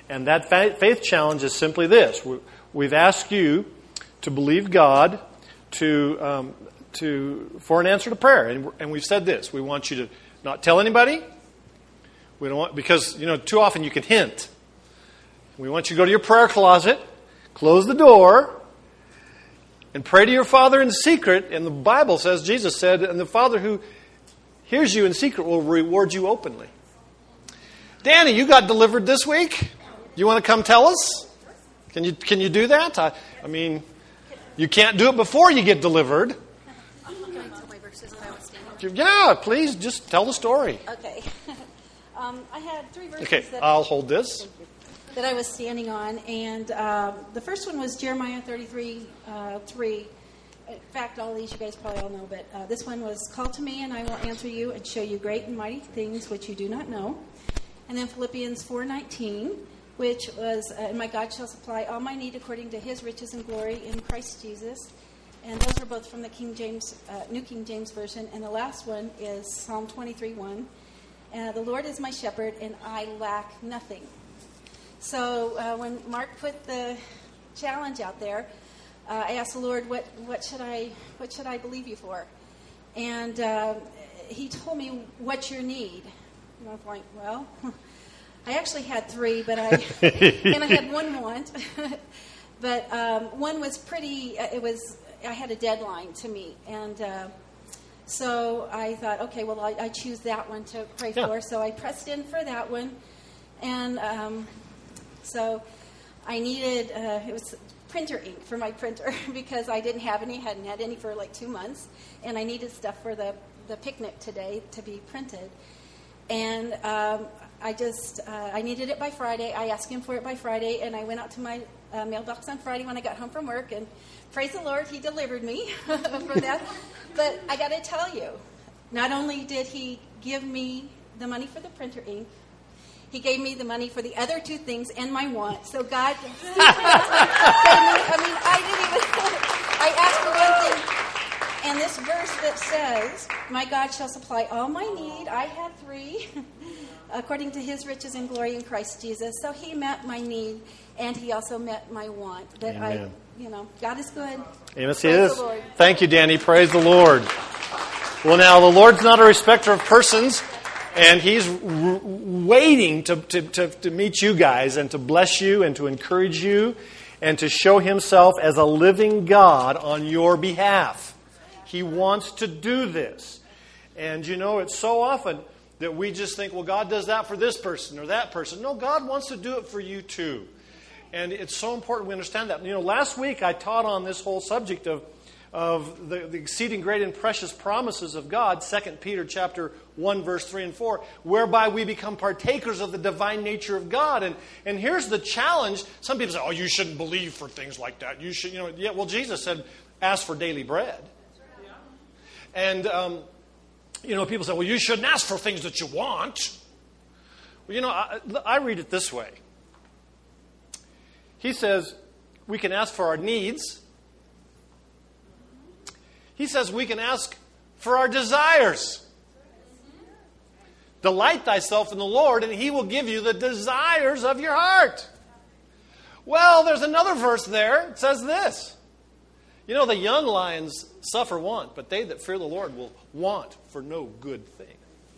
And that faith challenge is simply this. We've asked you to believe God for an answer to prayer. And we've said this. We want you to not tell anybody. We don't want, because, too often you can hint. We want you to go to your prayer closet, close the door, and pray to your Father in secret. And the Bible says, Jesus said, and the Father who hears you in secret will reward you openly. Danny, you got delivered this week. You want to come tell us? Can you do that? I mean, you can't do it before you get delivered. Can I tell my verses that I was standing on? Yeah, please, just tell the story. Okay. I had 3 verses Okay, I'll hold this. that I was standing on, and the first one was Jeremiah 33:3. In fact, all these you guys probably all know, but this one was, "Call to me, and I will answer you and show you great and mighty things which you do not know." And then Philippians 4:19, which was, "And my God shall supply all my need according to His riches and glory in Christ Jesus." And those are both from the New King James Version. And the last one is Psalm 23:1. "The Lord is my shepherd, and I lack nothing." So when Mark put the challenge out there, I asked the Lord, what should I believe you for? And He told me, "What's your need?" And I was like, well, I actually had 3, but and I had one want. But one was pretty. I had a deadline to meet, and so I thought, okay, well, I choose that one to pray for. So I pressed in for that one, and so I needed it was printer ink for my printer because I didn't have any, hadn't had any for like 2 months, and I needed stuff for the picnic today to be printed. And I needed it by Friday. I asked Him for it by Friday, and I went out to my mailbox on Friday when I got home from work, and praise the Lord, He delivered me from that. But I got to tell you, not only did He give me the money for the printer ink, He gave me the money for the other 2 things and my want. So God, I asked for one thing. And this verse that says, "My God shall supply all my need," I had 3, according to His riches and glory in Christ Jesus. So He met my need, and He also met my want. But Amen. God is good. Yes, He is. Thank you, Danny. Praise the Lord. Well, now, the Lord's not a respecter of persons, and He's waiting to meet you guys and to bless you and to encourage you and to show Himself as a living God on your behalf. He wants to do this. And it's so often that we just think, well, God does that for this person or that person. No, God wants to do it for you too. And it's so important we understand that. Last week I taught on this whole subject of the exceeding great and precious promises of God, 2 Peter chapter 1, verse 3 and 4, whereby we become partakers of the divine nature of God. And here's the challenge. Some people say, oh, you shouldn't believe for things like that. You should, well, Jesus said, ask for daily bread. And, people say, well, you shouldn't ask for things that you want. Well, I read it this way. He says we can ask for our needs. He says we can ask for our desires. Delight thyself in the Lord, and He will give you the desires of your heart. Well, there's another verse there. It says this. The young lions suffer want, but they that fear the Lord will want for no good thing.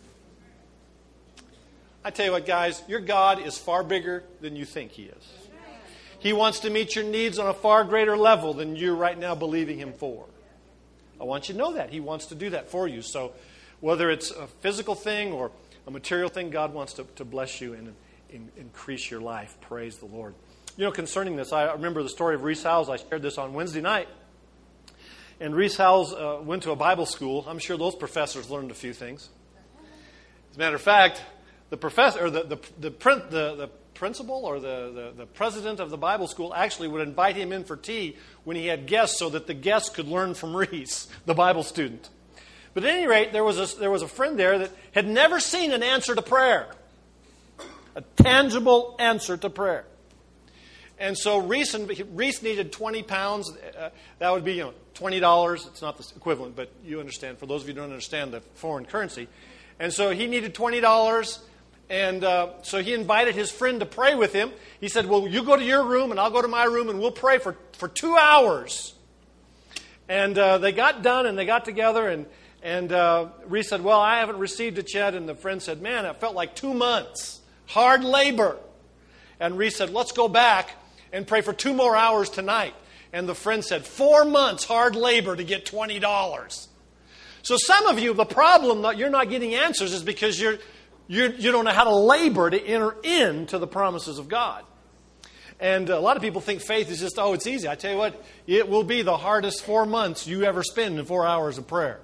I tell you what, guys, your God is far bigger than you think He is. He wants to meet your needs on a far greater level than you're right now believing Him for. I want you to know that. He wants to do that for you. So whether it's a physical thing or a material thing, God wants to bless you and increase your life. Praise the Lord. Concerning this, I remember the story of Reese Howells. I shared this on Wednesday night. And Reese Howells went to a Bible school. I'm sure those professors learned a few things. As a matter of fact, the professor, or the principal or the president of the Bible school actually would invite him in for tea when he had guests, so that the guests could learn from Reese, the Bible student. But at any rate, there was a friend there that had never seen an answer to prayer, a tangible answer to prayer. And so Reese needed 20 pounds. That would be $20. It's not the equivalent, but you understand. For those of you who don't understand the foreign currency. And so he needed $20. And so he invited his friend to pray with him. He said, well, you go to your room and I'll go to my room and we'll pray for 2 hours. And they got done and they got together and Reese said, well, I haven't received it yet. And the friend said, man, it felt like 2 months. Hard labor. And Reese said, let's go back and pray for 2 more hours tonight. And the friend said, 4 months hard labor to get $20. So some of you, the problem that you're not getting answers is because you don't know how to labor to enter into the promises of God. And a lot of people think faith is just, oh, it's easy. I tell you what, it will be the hardest 4 months you ever spend in 4 hours of prayer.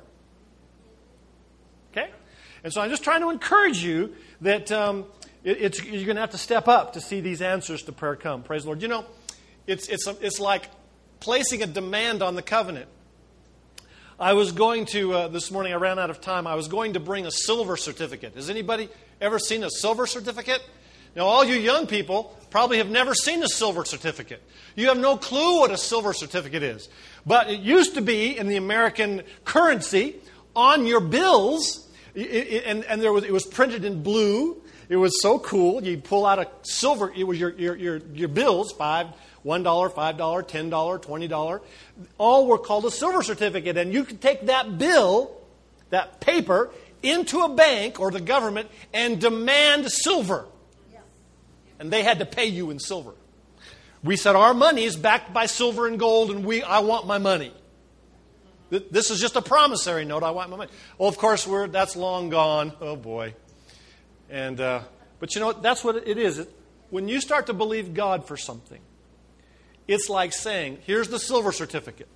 Okay? And so I'm just trying to encourage you that you're going to have to step up to see these answers to prayer come. Praise the Lord. You know, it's like placing a demand on the covenant. I was going to, this morning I ran out of time, I was going to bring a silver certificate. Has anybody ever seen a silver certificate? Now, all you young people probably have never seen a silver certificate. You have no clue what a silver certificate is. But it used to be in the American currency on your bills, and it was printed in blue. It was so cool. You'd pull out a silver, it was your bills, $1, $5, $10, $20. All were called a silver certificate. And you could take that bill, that paper, into a bank or the government and demand silver. And they had to pay you in silver. We said our money is backed by silver and gold, and I want my money. This is just a promissory note. I want my money. Well, of course, that's long gone. Oh boy. And but you know what? That's what it is. When you start to believe God for something, it's like saying, here's the silver certificate.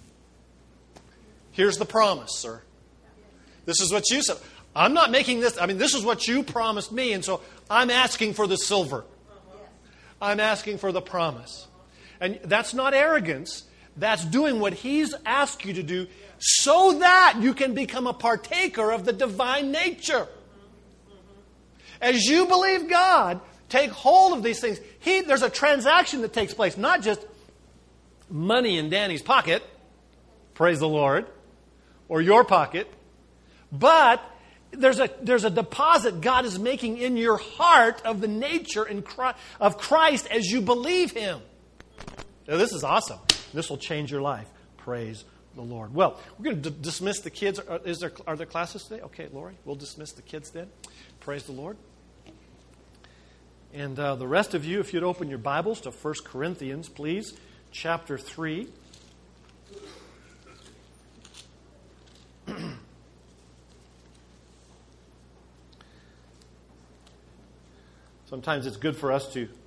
Here's the promise, sir. This is what you said. I'm not making this. I mean, this is what you promised me, and so I'm asking for the silver. I'm asking for the promise. And that's not arrogance. That's doing what He's asked you to do so that you can become a partaker of the divine nature. As you believe God, take hold of these things. There's a transaction that takes place, not just money in Danny's pocket, praise the Lord, or your pocket, but there's a deposit God is making in your heart of the nature of Christ as you believe Him. Now, this is awesome. This will change your life. Praise the Lord. Well, we're going to dismiss the kids. Are there classes today? Okay, Lori, we'll dismiss the kids then. Praise the Lord. And the rest of you, if you'd open your Bibles to 1 Corinthians, please, chapter 3. Sometimes it's good for us to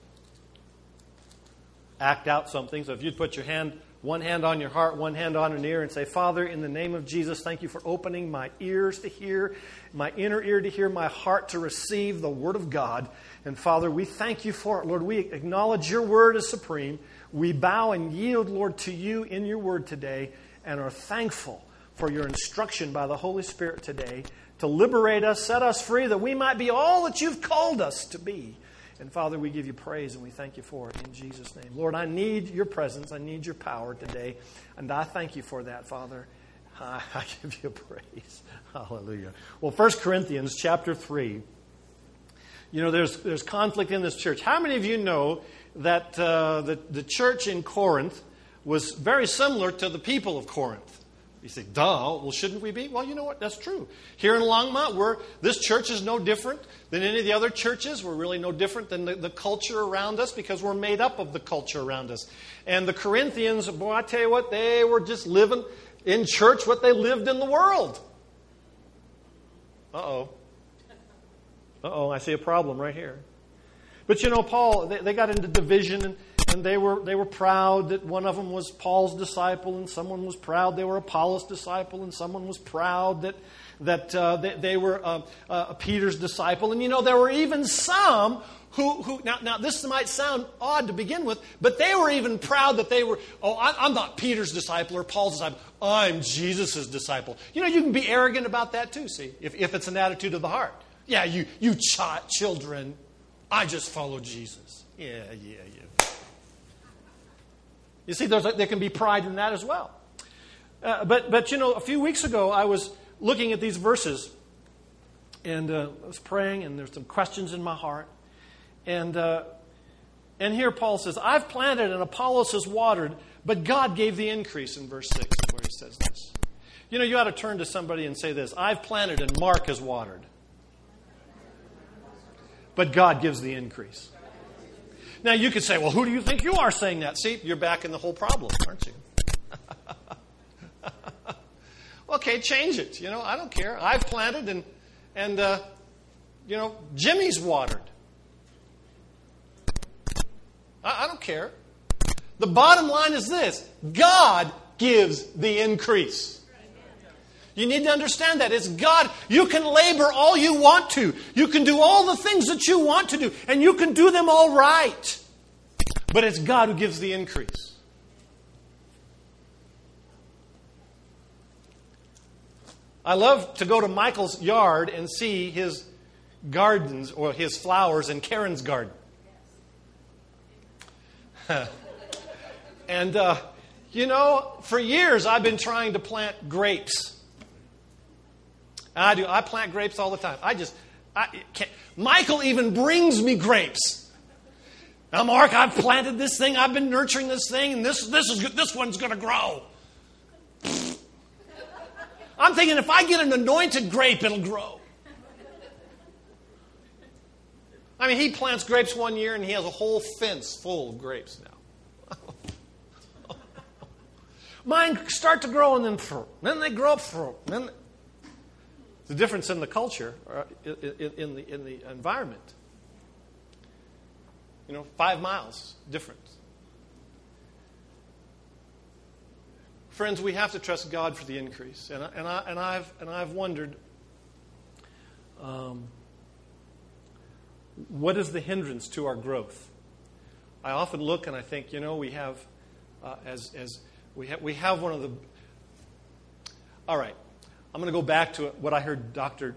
act out something. So if you'd put one hand on your heart, one hand on an ear, and say, Father, in the name of Jesus, thank you for opening my ears to hear, my inner ear to hear, my heart to receive the Word of God. And Father, we thank you for it. Lord, we acknowledge your Word is supreme. We bow and yield, Lord, to you in your Word today and are thankful for your instruction by the Holy Spirit today to liberate us, set us free, that we might be all that you've called us to be. And Father, we give you praise and we thank you for it in Jesus' name. Lord, I need your presence. I need your power today. And I thank you for that, Father. I give you praise. Hallelujah. Well, 1 Corinthians chapter 3. You know, there's conflict in this church. How many of you know that the church in Corinth was very similar to the people of Corinth? You say, duh, well, shouldn't we be? Well, you know what? That's true. Here in Longmont, this church is no different than any of the other churches. We're really no different than the culture around us because we're made up of the culture around us. And the Corinthians, boy, I tell you what, they were just living in church what they lived in the world. Uh-oh, I see a problem right here. But you know, Paul, they got into division and they were proud that one of them was Paul's disciple, and someone was proud they were Apollos' disciple, and someone was proud that they were Peter's disciple. And you know, there were even some who now this might sound odd to begin with, but they were even proud that they were, I'm not Peter's disciple or Paul's disciple. I'm Jesus' disciple. You know, you can be arrogant about that too, see, if it's an attitude of the heart. Yeah, you children, I just follow Jesus. Yeah. You see, there can be pride in that as well. But you know, a few weeks ago, I was looking at these verses And I was praying, and there's some questions in my heart. And here Paul says, I've planted and Apollos has watered, but God gave the increase in verse 6 is where he says this. You know, you ought to turn to somebody and say this, I've planted and Mark has watered, but God gives the increase. Now you could say, well, who do you think you are saying that? See, you're back in the whole problem, aren't you? Okay, change it. You know, I don't care. I've planted and Jimmy's watered. I don't care. The bottom line is this. God gives the increase. You need to understand that. It's God. You can labor all you want to. You can do all the things that you want to do. And you can do them all right. But it's God who gives the increase. I love to go to Michael's yard and see his gardens or his flowers in Karen's garden. And, for years I've been trying to plant grapes. I plant grapes all the time. Michael even brings me grapes. Now, Mark, I've planted this thing. I've been nurturing this thing, and this one's going to grow. I'm thinking if I get an anointed grape, it'll grow. I mean, he plants grapes one year, and he has a whole fence full of grapes now. Mine start to grow and then fruit. Then they grow up fruit. Then the difference in the culture, in the environment. 5 miles difference. Friends, we have to trust God for the increase, and I've wondered, what is the hindrance to our growth? I often look and I think, we have we have one of the. All right, I'm going to go back to what I heard Dr.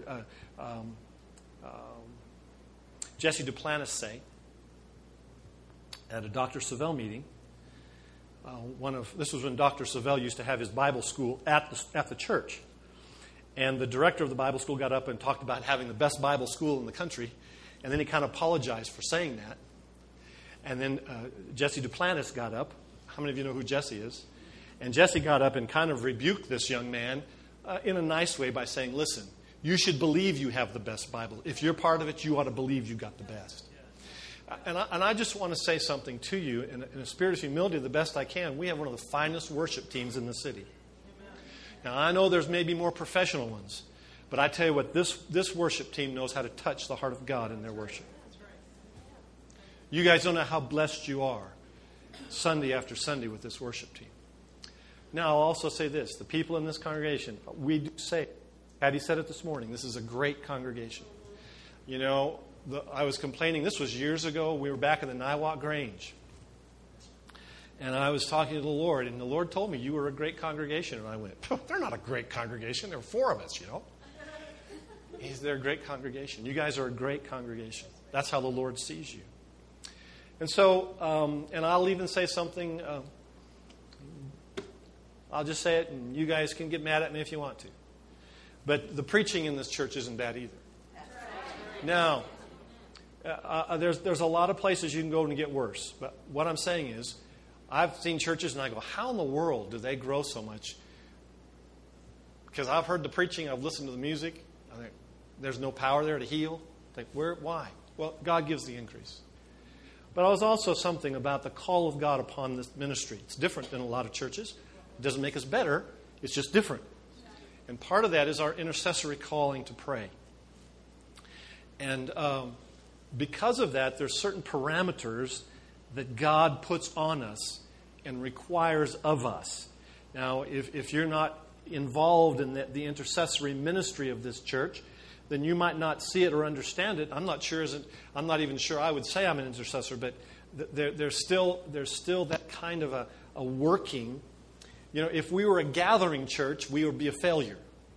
Jesse Duplantis say at a Dr. Savelle meeting. This was when Dr. Savelle used to have his Bible school at the church. And the director of the Bible school got up and talked about having the best Bible school in the country. And then he kind of apologized for saying that. And then Jesse Duplantis got up. How many of you know who Jesse is? And Jesse got up and kind of rebuked this young man in a nice way by saying, listen, you should believe you have the best Bible. If you're part of it, you ought to believe you got the best. And I just want to say something to you in a spirit of humility, the best I can. We have one of the finest worship teams in the city. Now, I know there's maybe more professional ones, but I tell you what, this worship team knows how to touch the heart of God in their worship. You guys don't know how blessed you are Sunday after Sunday with this worship team. Now, I'll also say this. The people in this congregation, we do say, Patty said it this morning, this is a great congregation. I was complaining, this was years ago, we were back in the Niwot Grange. And I was talking to the Lord, and the Lord told me, you were a great congregation. And I went, they're not a great congregation, there were 4 of us, They're a great congregation. You guys are a great congregation. That's how the Lord sees you. And so, and I'll even say something, I'll just say it, and you guys can get mad at me if you want to. But the preaching in this church isn't bad either. Now, there's a lot of places you can go and get worse. But what I'm saying is, I've seen churches and I go, how in the world do they grow so much? Because I've heard the preaching, I've listened to the music. I think there's no power there to heal. I think, why? Well, God gives the increase. But I was also something about the call of God upon this ministry. It's different than a lot of churches. It doesn't make us better. It's just different. And part of that is our intercessory calling to pray. And because of that, there's certain parameters that God puts on us and requires of us. Now, if you're not involved in the intercessory ministry of this church, then you might not see it or understand it. I'm not even sure I would say I'm an intercessor, but there's still that kind of a working. If we were a gathering church, we would be a failure.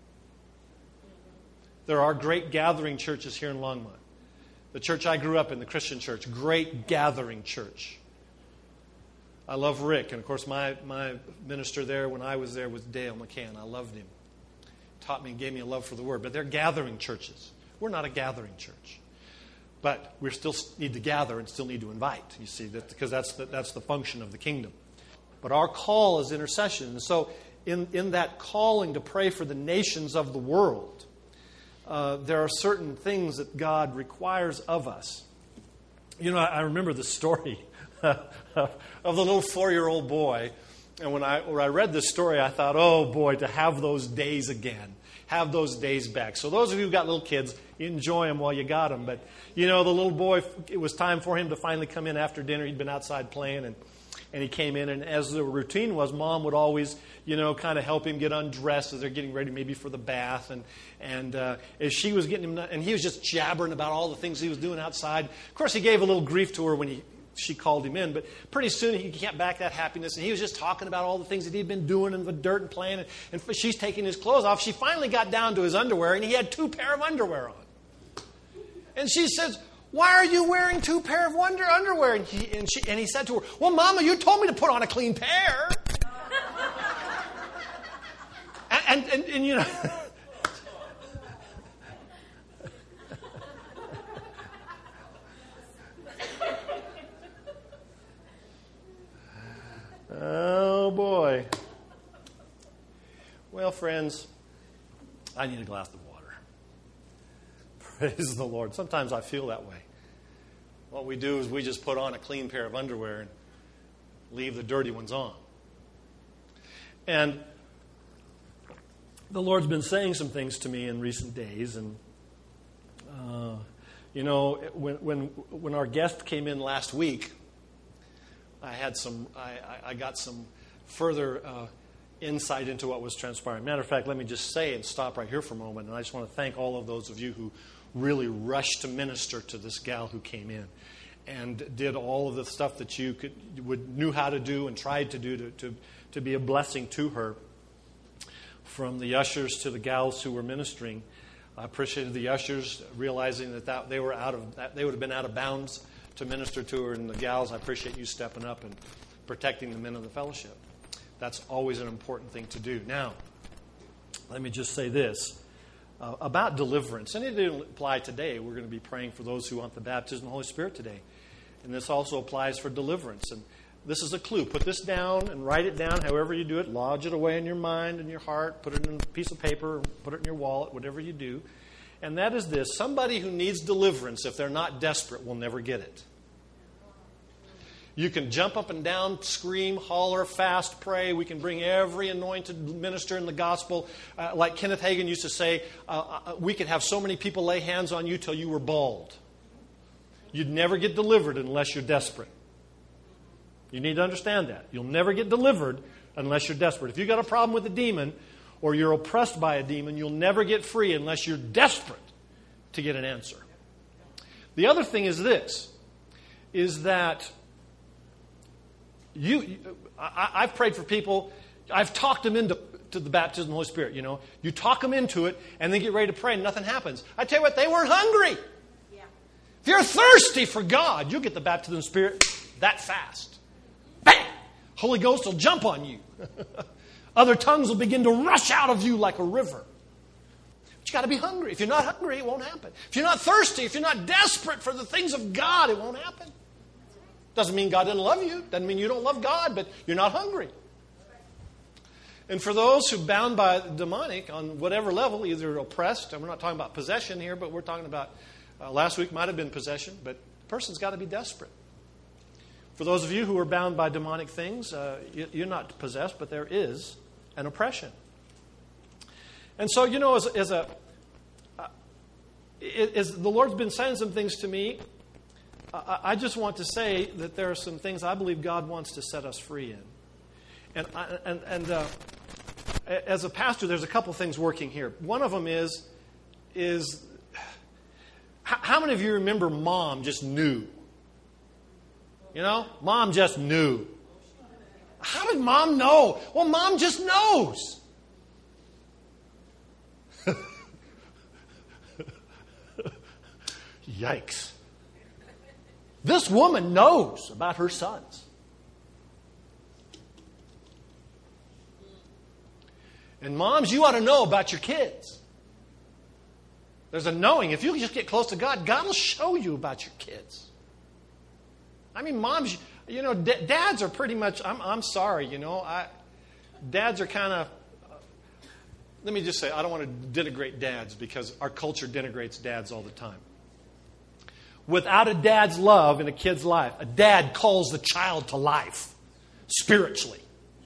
There are great gathering churches here in Longmont. The church I grew up in, the Christian church, great gathering church. I love Rick, and of course my minister there when I was there was Dale McCann. I loved him. Taught me and gave me a love for the Word. But they're gathering churches. We're not a gathering church. But we still need to gather and still need to invite, you see, because that's the function of the kingdom. But our call is intercession. And so in that calling to pray for the nations of the world, there are certain things that God requires of us. You know, I remember the story of the little 4-year-old boy. And when I read this story, I thought, oh boy, to have those days again. Have those days back. So those of you who've got little kids, enjoy them while you got them. But, you know, the little boy, it was time for him to finally come in after dinner. He'd been outside playing, and he came in. And as the routine was, Mom would always, you know, kind of help him get undressed as they're getting ready maybe for the bath. And as she was getting him, and he was just jabbering about all the things he was doing outside. Of course, he gave a little grief to her when she called him in, but pretty soon he can't back that happiness, and he was just talking about all the things that he'd been doing in the dirt and playing, and she's taking his clothes off. She finally got down to his underwear, and he had 2 pair of underwear on. And she says, "Why are you wearing 2 pair of underwear?" And he said to her, "Well, Mama, you told me to put on a clean pair." and you know... Oh, boy. Well, friends, I need a glass of water. Praise the Lord. Sometimes I feel that way. What we do is we just put on a clean pair of underwear and leave the dirty ones on. And the Lord's been saying some things to me in recent days. And, you know, when our guest came in last week, I got some further insight into what was transpiring. Matter of fact, let me just say and stop right here for a moment. And I just want to thank all of those of you who really rushed to minister to this gal who came in and did all of the stuff that you knew how to do and tried to do to be a blessing to her. From the ushers to the gals who were ministering, I appreciated the ushers realizing that they would have been out of bounds to minister to her, and the gals, I appreciate you stepping up and protecting the men of the fellowship. That's always an important thing to do. Now, let me just say this about deliverance, and it didn't apply today. We're going to be praying for those who want the baptism of the Holy Spirit today. And this also applies for deliverance. And this is a clue. Put this down and write it down however you do it. Lodge it away in your mind and your heart. Put it in a piece of paper. Put it in your wallet, whatever you do. And that is this. Somebody who needs deliverance, if they're not desperate, will never get it. You can jump up and down, scream, holler, fast, pray. We can bring every anointed minister in the gospel. Like Kenneth Hagin used to say, we could have so many people lay hands on you till you were bald. You'd never get delivered unless you're desperate. You need to understand that. You'll never get delivered unless you're desperate. If you've got a problem with a demon or you're oppressed by a demon, you'll never get free unless you're desperate to get an answer. The other thing is this, is that I've prayed for people, I've talked them into the baptism of the Holy Spirit, you know. You talk them into it and then get ready to pray and nothing happens. I tell you what, they weren't hungry. Yeah. If you're thirsty for God, you'll get the baptism of the Spirit that fast. Bam! Holy Ghost will jump on you. Other tongues will begin to rush out of you like a river. But you got to be hungry. If you're not hungry, it won't happen. If you're not thirsty, if you're not desperate for the things of God, it won't happen. Doesn't mean God doesn't love you. Doesn't mean you don't love God, but you're not hungry. And for those who are bound by demonic on whatever level, either oppressed, and we're not talking about possession here, but we're talking about, last week might have been possession, but the person's got to be desperate. For those of you who are bound by demonic things, you're not possessed, but there is an oppression. And so, you know, as the Lord's been saying some things to me, I just want to say that there are some things I believe God wants to set us free in. And as a pastor, there's a couple things working here. One of them is how many of you remember Mom just knew? You know, Mom just knew. How did Mom know? Well, Mom just knows. Yikes. This woman knows about her sons. And moms, you ought to know about your kids. There's a knowing. If you just get close to God, God will show you about your kids. I mean, moms, dads are pretty much, I'm sorry, dads are kind of, let me just say, I don't want to denigrate dads because our culture denigrates dads all the time. Without a dad's love in a kid's life, a dad calls the child to life spiritually.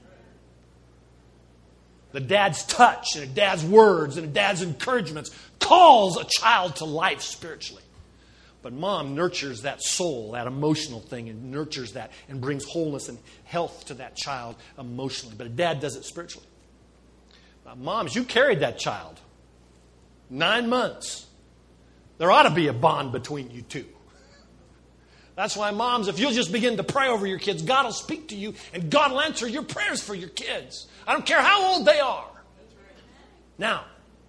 The dad's touch and a dad's words and a dad's encouragements calls a child to life spiritually. But mom nurtures that soul, that emotional thing, and nurtures that and brings wholeness and health to that child emotionally. But a dad does it spiritually. Moms, you carried that child 9 months. There ought to be a bond between you two. That's why, moms, if you'll just begin to pray over your kids, God will speak to you and God will answer your prayers for your kids. I don't care how old they are. Now,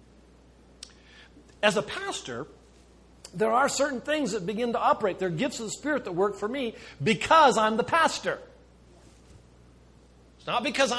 as a pastor, there are certain things that begin to operate. There are gifts of the Spirit that work for me because I'm the pastor. It's not because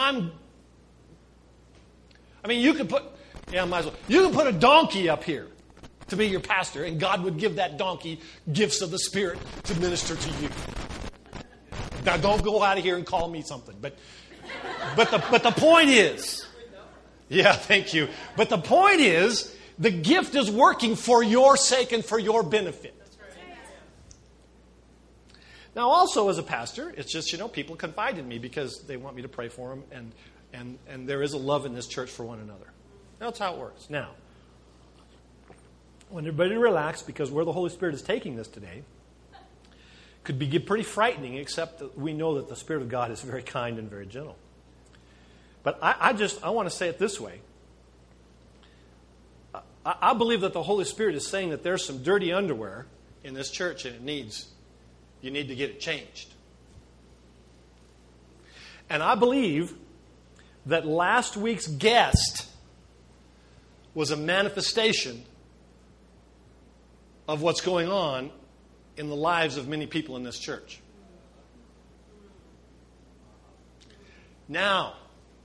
you could put a donkey up here to be your pastor, and God would give that donkey gifts of the Spirit to minister to you. Now, don't go out of here and call me something, but the point is, yeah, thank you. But the point is, the gift is working for your sake and for your benefit. Now, also as a pastor, it's just, people confide in me because they want me to pray for them, and there is a love in this church for one another. That's how it works. Now, when everybody relax, because where the Holy Spirit is taking this today could be pretty frightening, except that we know that the Spirit of God is very kind and very gentle. But I want to say it this way. I believe that the Holy Spirit is saying that there's some dirty underwear in this church and you need to get it changed. And I believe that last week's guest was a manifestation of what's going on in the lives of many people in this church. Now,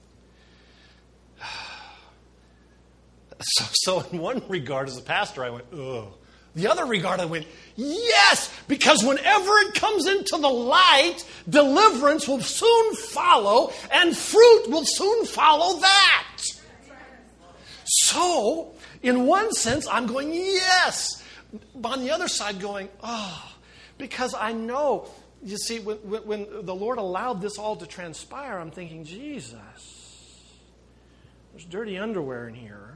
so in one regard as a pastor, I went, ugh. The other regard, I went, yes, because whenever it comes into the light, deliverance will soon follow, and fruit will soon follow that. So, in one sense, I'm going, yes. But on the other side, going, oh, because I know, you see, when the Lord allowed this all to transpire, I'm thinking, Jesus, there's dirty underwear in here.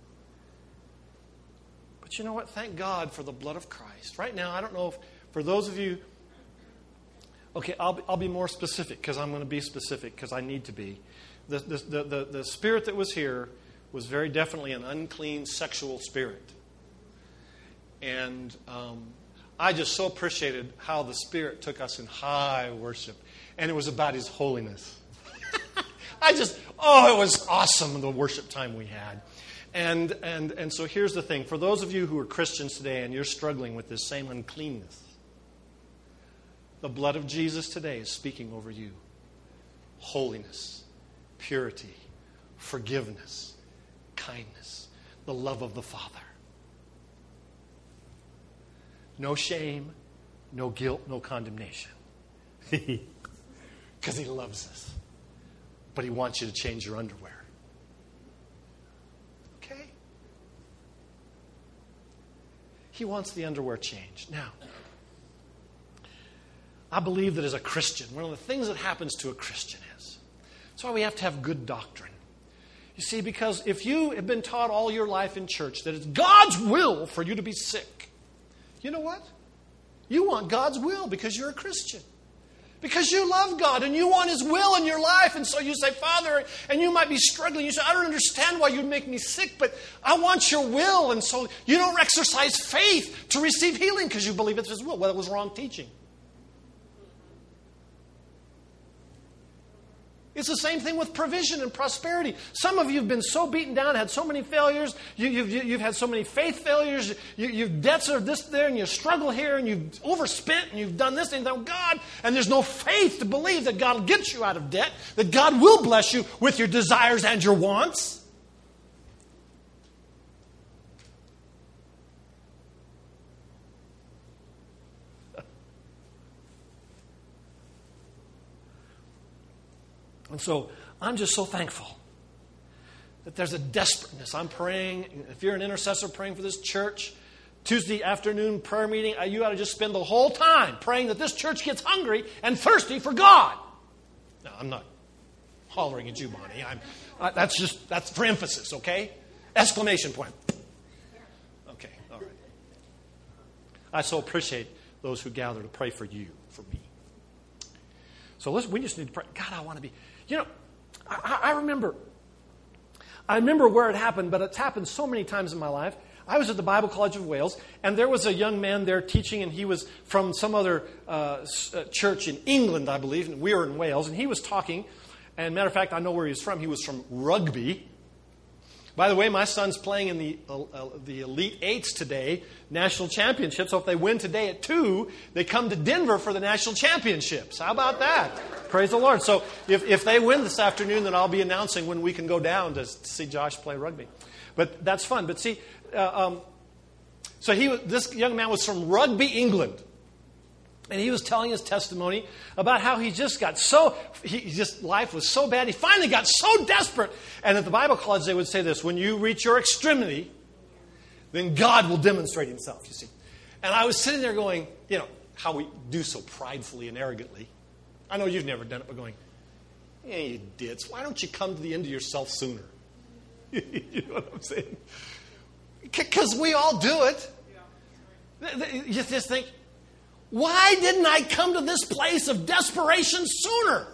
But you know what? Thank God for the blood of Christ. Right now, I don't know if, for those of you, okay, I'll be more specific because I'm going to be specific because I need to be. The spirit that was here was very definitely an unclean sexual spirit. And I just so appreciated how the Spirit took us in high worship. And it was about His holiness. It was awesome, the worship time we had. And so here's the thing. For those of you who are Christians today and you're struggling with this same uncleanness, the blood of Jesus today is speaking over you. Holiness, purity, forgiveness, kindness, the love of the Father. No shame, no guilt, no condemnation. Because He loves us. But He wants you to change your underwear. Okay? He wants the underwear changed. Now, I believe that as a Christian, one of the things that happens to a Christian is, that's why we have to have good doctrine. You see, because if you have been taught all your life in church that it's God's will for you to be sick, you know what? You want God's will because you're a Christian. Because you love God and you want His will in your life. And so you say, Father, and you might be struggling. You say, I don't understand why you'd make me sick, but I want your will. And so you don't exercise faith to receive healing because you believe it's His will. Well, it was wrong teaching. It's the same thing with provision and prosperity. Some of you have been so beaten down, had so many failures. You've had so many faith failures. You've debts are this there, and you struggle here, and you've overspent, and you've done this and that. God, and there's no faith to believe that God will get you out of debt, that God will bless you with your desires and your wants. And so I'm just so thankful that there's a desperateness. I'm praying. If you're an intercessor praying for this church, Tuesday afternoon prayer meeting, you ought to just spend the whole time praying that this church gets hungry and thirsty for God. Now, I'm not hollering at you, Bonnie. That's for emphasis, okay? Exclamation point. Okay, all right. I so appreciate those who gather to pray for you, for me. So listen, we just need to pray. God, I want to be. You know, I remember where it happened, but it's happened so many times in my life. I was at the Bible College of Wales, and there was a young man there teaching, and he was from some other church in England, I believe, and we were in Wales, and he was talking. And matter of fact, I know where he was from. He was from Rugby. By the way, my son's playing in the Elite Eights today, national championship. So if they win today at 2, they come to Denver for the national championships. How about that? Praise the Lord. So if they win this afternoon, then I'll be announcing when we can go down to see Josh play rugby. But that's fun. But see, this young man was from Rugby, England. And he was telling his testimony about how he just got life was so bad. He finally got so desperate. And at the Bible College, they would say this: when you reach your extremity, then God will demonstrate himself, you see. And I was sitting there going, you know, how we do so pridefully and arrogantly. I know you've never done it, but going, yeah, you dits. Why don't you come to the end of yourself sooner? You know what I'm saying? Because we all do it. You just think, why didn't I come to this place of desperation sooner?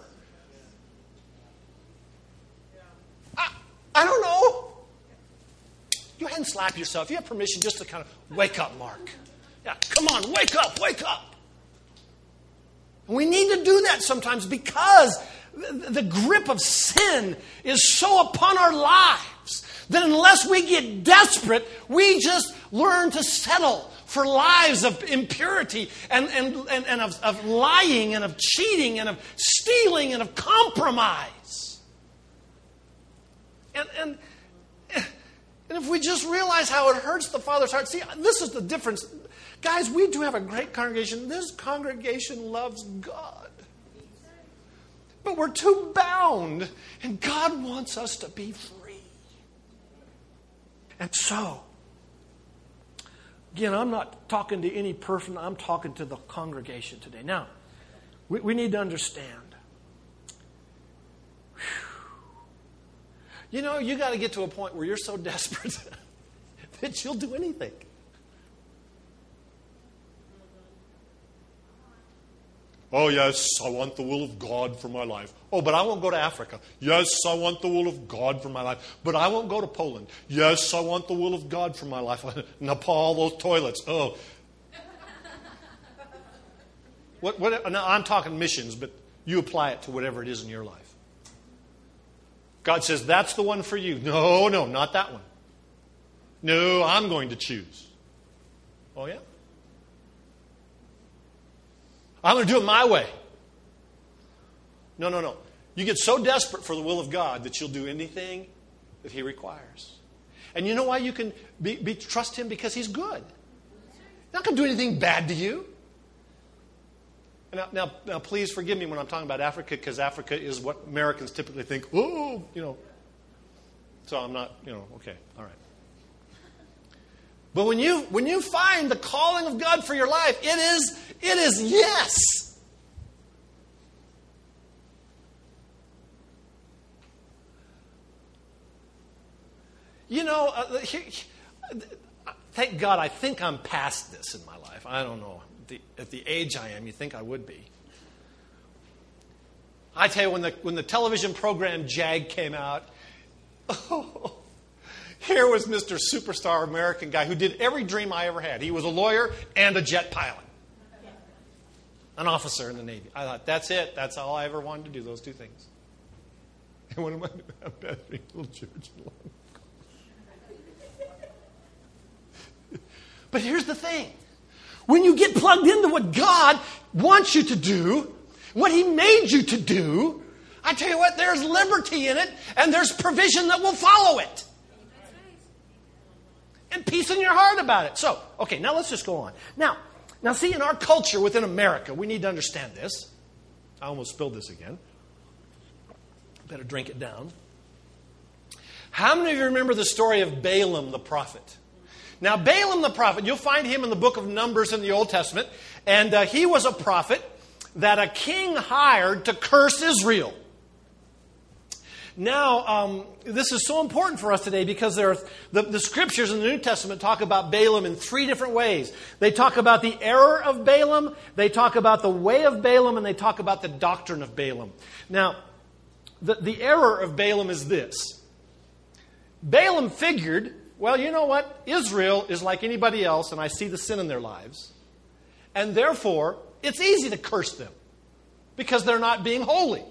I don't know. You hadn't slapped yourself. You have permission just to kind of wake up, Mark. Yeah, come on, wake up, wake up. And we need to do that sometimes because the grip of sin is so upon our lives that unless we get desperate, we just learn to settle for lives of impurity and of lying and of cheating and of stealing and of compromise. And if we just realize how it hurts the Father's heart. See, this is the difference. Guys, we do have a great congregation. This congregation loves God. But we're too bound. And God wants us to be free. And so, again, I'm not talking to any person. I'm talking to the congregation today. Now, we need to understand. You know, you got to get to a point where you're so desperate that you'll do anything. Oh, yes, I want the will of God for my life. Oh, but I won't go to Africa. Yes, I want the will of God for my life. But I won't go to Poland. Yes, I want the will of God for my life. Nepal, those toilets. Oh. Now, I'm talking missions, but you apply it to whatever it is in your life. God says, that's the one for you. No, not that one. No, I'm going to choose. Oh, yeah? I'm going to do it my way. No. You get so desperate for the will of God that you'll do anything that He requires. And you know why you can trust Him? Because He's good. He's not going to do anything bad to you. Now, please forgive me when I'm talking about Africa, because Africa is what Americans typically think, oh, you know. So I'm not, okay, all right. But when you find the calling of God for your life, it is yes. Thank God I think I'm past this in my life. I don't know. At the age I am, you think I would be. I tell you, when the television program Jag came out, here was Mr. Superstar American guy who did every dream I ever had. He was a lawyer and a jet pilot. An officer in the Navy. I thought, that's it. That's all I ever wanted to do, those two things. And what am I doing? I'm pastoring a little church. But here's the thing. When you get plugged into what God wants you to do, what He made you to do, I tell you what, there's liberty in it, and there's provision that will follow it. And peace in your heart about it. So, okay, now let's just go on. Now see, in our culture within America, we need to understand this. I almost spilled this again. Better drink it down. How many of you remember the story of Balaam the prophet? Now, Balaam the prophet, you'll find him in the book of Numbers in the Old Testament. And he was a prophet that a king hired to curse Israel. Now, this is so important for us today because the scriptures in the New Testament talk about Balaam in three different ways. They talk about the error of Balaam, they talk about the way of Balaam, and they talk about the doctrine of Balaam. Now, the error of Balaam is this. Balaam figured, well, you know what? Israel is like anybody else, and I see the sin in their lives. And therefore, it's easy to curse them because they're not being holy.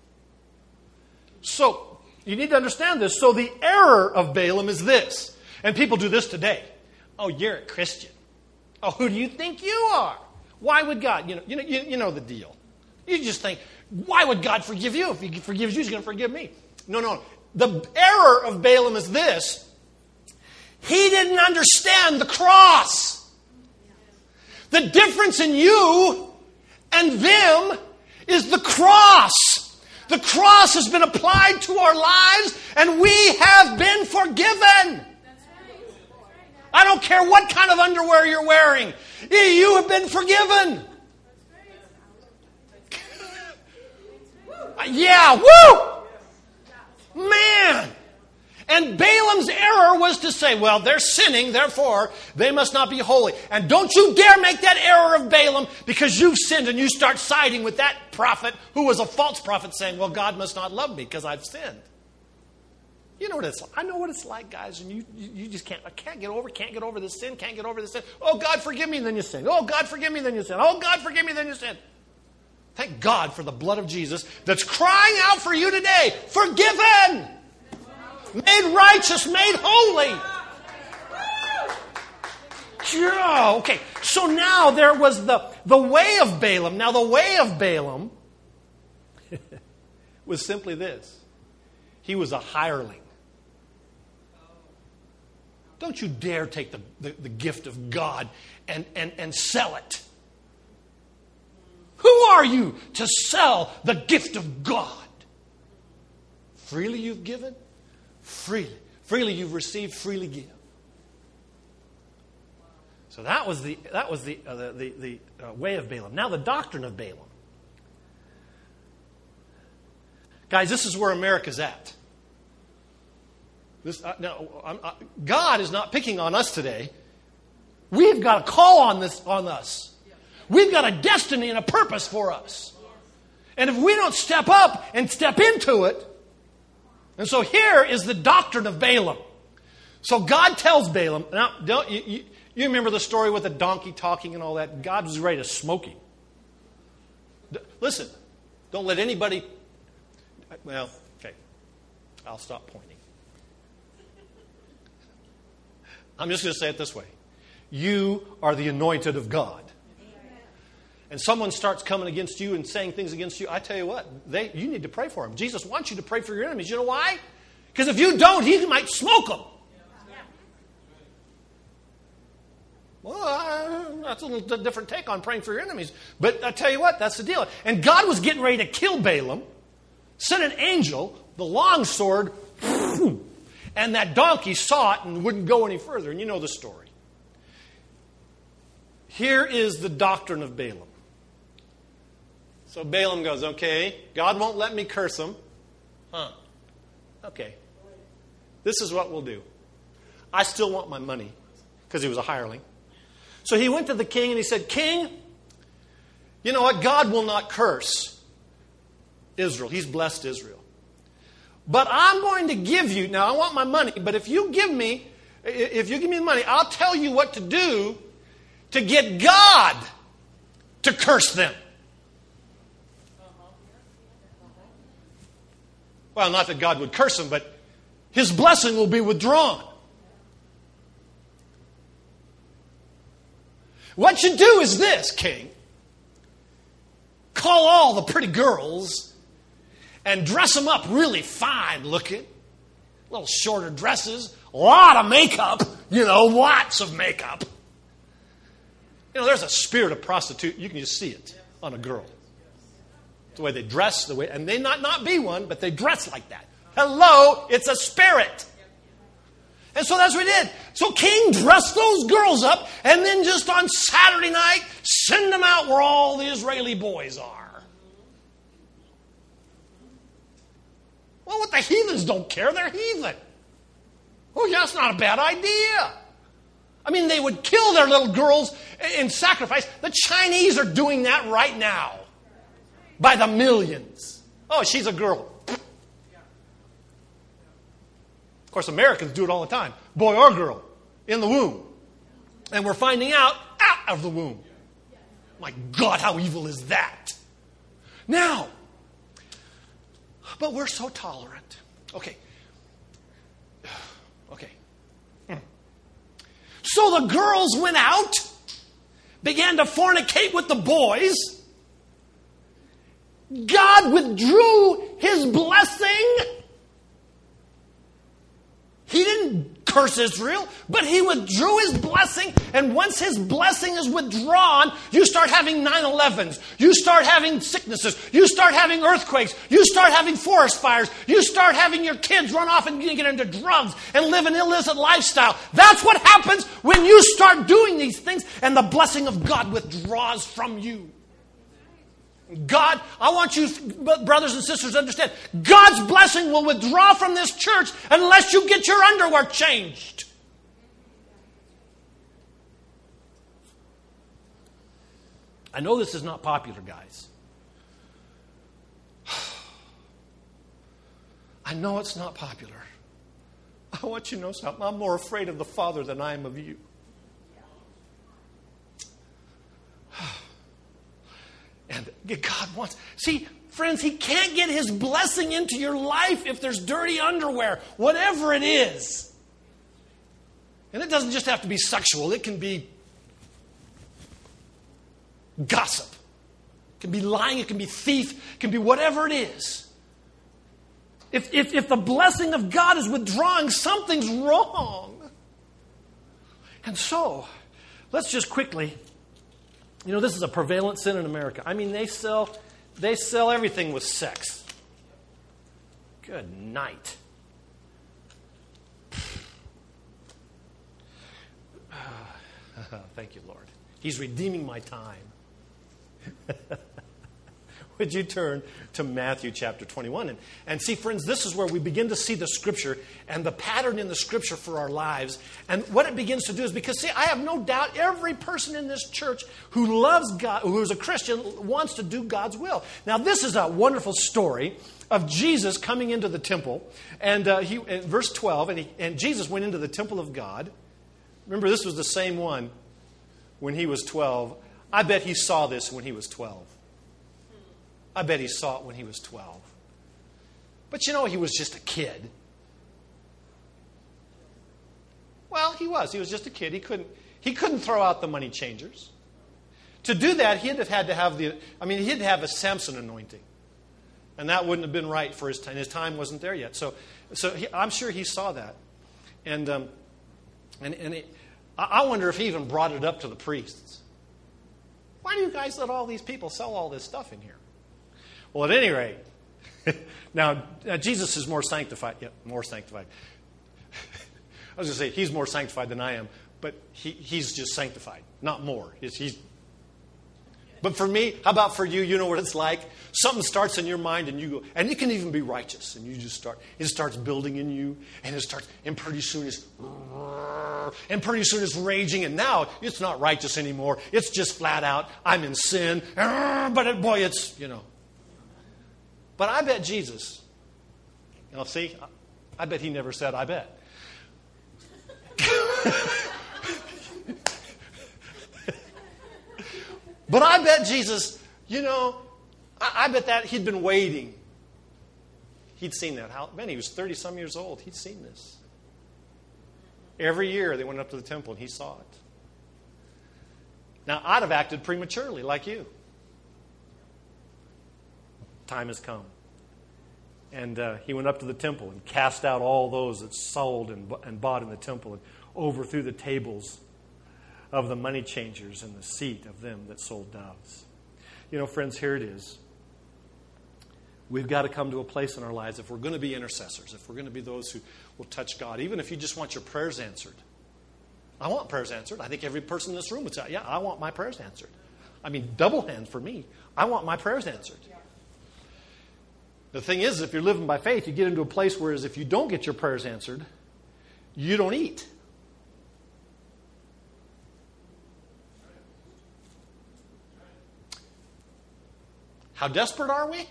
So, you need to understand this. So the error of Balaam is this. And people do this today. Oh, you're a Christian. Oh, who do you think you are? Why would God? You know the deal. You just think, why would God forgive you? If He forgives you, He's going to forgive me. No. The error of Balaam is this. He didn't understand the cross. The difference in you and them is the cross. The cross has been applied to our lives and we have been forgiven. I don't care what kind of underwear you're wearing. You have been forgiven. Yeah, woo! Man! And Balaam's error was to say, well, they're sinning, therefore they must not be holy. And don't you dare make that error of Balaam because you've sinned and you start siding with that prophet who was a false prophet saying, well, God must not love me because I've sinned. You know what it's like. I know what it's like, guys, and you just can't get over this sin, can't get over this sin. Oh, God, forgive me, and then you sin. Oh, God, forgive me, then you sin. Oh, God, forgive me, then you sin. Thank God for the blood of Jesus that's crying out for you today. Forgiven! Made righteous, made holy. Yeah, okay, so now there was the way of Balaam. Now the way of Balaam was simply this. He was a hireling. Don't you dare take the gift of God and sell it. Who are you to sell the gift of God? Freely you've given, freely you've received, freely give. So that was the way of Balaam. Now the doctrine of Balaam. Guys, this is where America's at. God is not picking on us today. We've got a call on us. We've got a destiny and a purpose for us. And if we don't step up and step into it, and so here is the doctrine of Balaam. So God tells Balaam, now don't you remember the story with the donkey talking and all that? God was ready to smoke him. Listen, don't let anybody, well, okay, I'll stop pointing. I'm just going to say it this way. You are the anointed of God. And someone starts coming against you and saying things against you, I tell you what, you need to pray for them. Jesus wants you to pray for your enemies. You know why? Because if you don't, He might smoke them. Well, that's a little different take on praying for your enemies. But I tell you what, that's the deal. And God was getting ready to kill Balaam, sent an angel, the long sword, and that donkey saw it and wouldn't go any further. And you know the story. Here is the doctrine of Balaam. So Balaam goes, okay, God won't let me curse him. Okay. This is what we'll do. I still want my money because he was a hireling. So he went to the king and he said, King, you know what? God will not curse Israel. He's blessed Israel. But I'm going to give you, now I want my money, but if you give me the money, I'll tell you what to do to get God to curse them. Well, not that God would curse them, but His blessing will be withdrawn. What you do is this, King. Call all the pretty girls and dress them up really fine looking. Little shorter dresses, a lot of makeup, lots of makeup. There's a spirit of prostitute. You can just see it on a girl. The way they dress, and they not be one, but they dress like that. Hello, it's a spirit. And so that's what he did. So King dressed those girls up, and then just on Saturday night, send them out where all the Israeli boys are. Well, what the heathens don't care, they're heathen. Oh, yeah, that's not a bad idea. I mean, they would kill their little girls in sacrifice. The Chinese are doing that right now. By the millions. Oh, she's a girl. Of course, Americans do it all the time. Boy or girl. In the womb. And we're finding out of the womb. My God, how evil is that? Now, but we're so tolerant. Okay. So the girls went out, began to fornicate with the boys. God withdrew his blessing. He didn't curse Israel, but he withdrew his blessing. And once his blessing is withdrawn, you start having 9/11s. You start having sicknesses. You start having earthquakes. You start having forest fires. You start having your kids run off and get into drugs and live an illicit lifestyle. That's what happens when you start doing these things and the blessing of God withdraws from you. God, I want you, brothers and sisters, to understand, God's blessing will withdraw from this church unless you get your underwear changed. I know this is not popular, guys. I know it's not popular. I want you to know something. I'm more afraid of the Father than I am of you. And God wants... See, friends, he can't get his blessing into your life if there's dirty underwear, whatever it is. And it doesn't just have to be sexual. It can be gossip. It can be lying. It can be thief. It can be whatever it is. If the blessing of God is withdrawing, something's wrong. And so, let's just quickly... You know, this is a prevalent sin in America. I mean, they sell everything with sex. Good night. Thank you, Lord. He's redeeming my time. Would you turn to Matthew chapter 21? And see, friends, this is where we begin to see the Scripture and the pattern in the Scripture for our lives. And what it begins to do is, because, see, I have no doubt every person in this church who loves God, who is a Christian, wants to do God's will. Now, this is a wonderful story of Jesus coming into the temple. And in verse 12, and Jesus went into the temple of God. Remember, this was the same one when he was 12. I bet he saw this when he was 12. I bet he saw it when he was 12. But you know, he was just a kid. Well, he was. He was just a kid. He couldn't throw out the money changers. To do that, he'd have had to have he'd have a Samson anointing. And that wouldn't have been right for his time. His time wasn't there yet. So I'm sure he saw that. I wonder if he even brought it up to the priests. Why do you guys let all these people sell all this stuff in here? Well, at any rate, now Jesus is more sanctified. Yeah, more sanctified. I was going to say, he's more sanctified than I am, but he's just sanctified, not more. But for me, how about for you? You know what it's like? Something starts in your mind and you go, and it can even be righteous, and you just start, it starts building in you, and pretty soon it's raging, and now it's not righteous anymore. It's just flat out, I'm in sin, but boy, it's, you know. But I bet Jesus, see, I bet he never said, I bet. But I bet Jesus, I bet that he'd been waiting. He'd seen that. He was 30-some years old. He'd seen this. Every year they went up to the temple and he saw it. Now, I'd have acted prematurely like you. Time has come. And he went up to the temple and cast out all those that sold and bought in the temple and overthrew the tables of the money changers and the seat of them that sold doves. Friends, here it is. We've got to come to a place in our lives, if we're going to be intercessors, if we're going to be those who will touch God, even if you just want your prayers answered. I want prayers answered. I think every person in this room would say, yeah, I want my prayers answered. I mean, double hand for me. I want my prayers answered. The thing is, if you're living by faith, you get into a place where if you don't get your prayers answered, you don't eat. How desperate are we?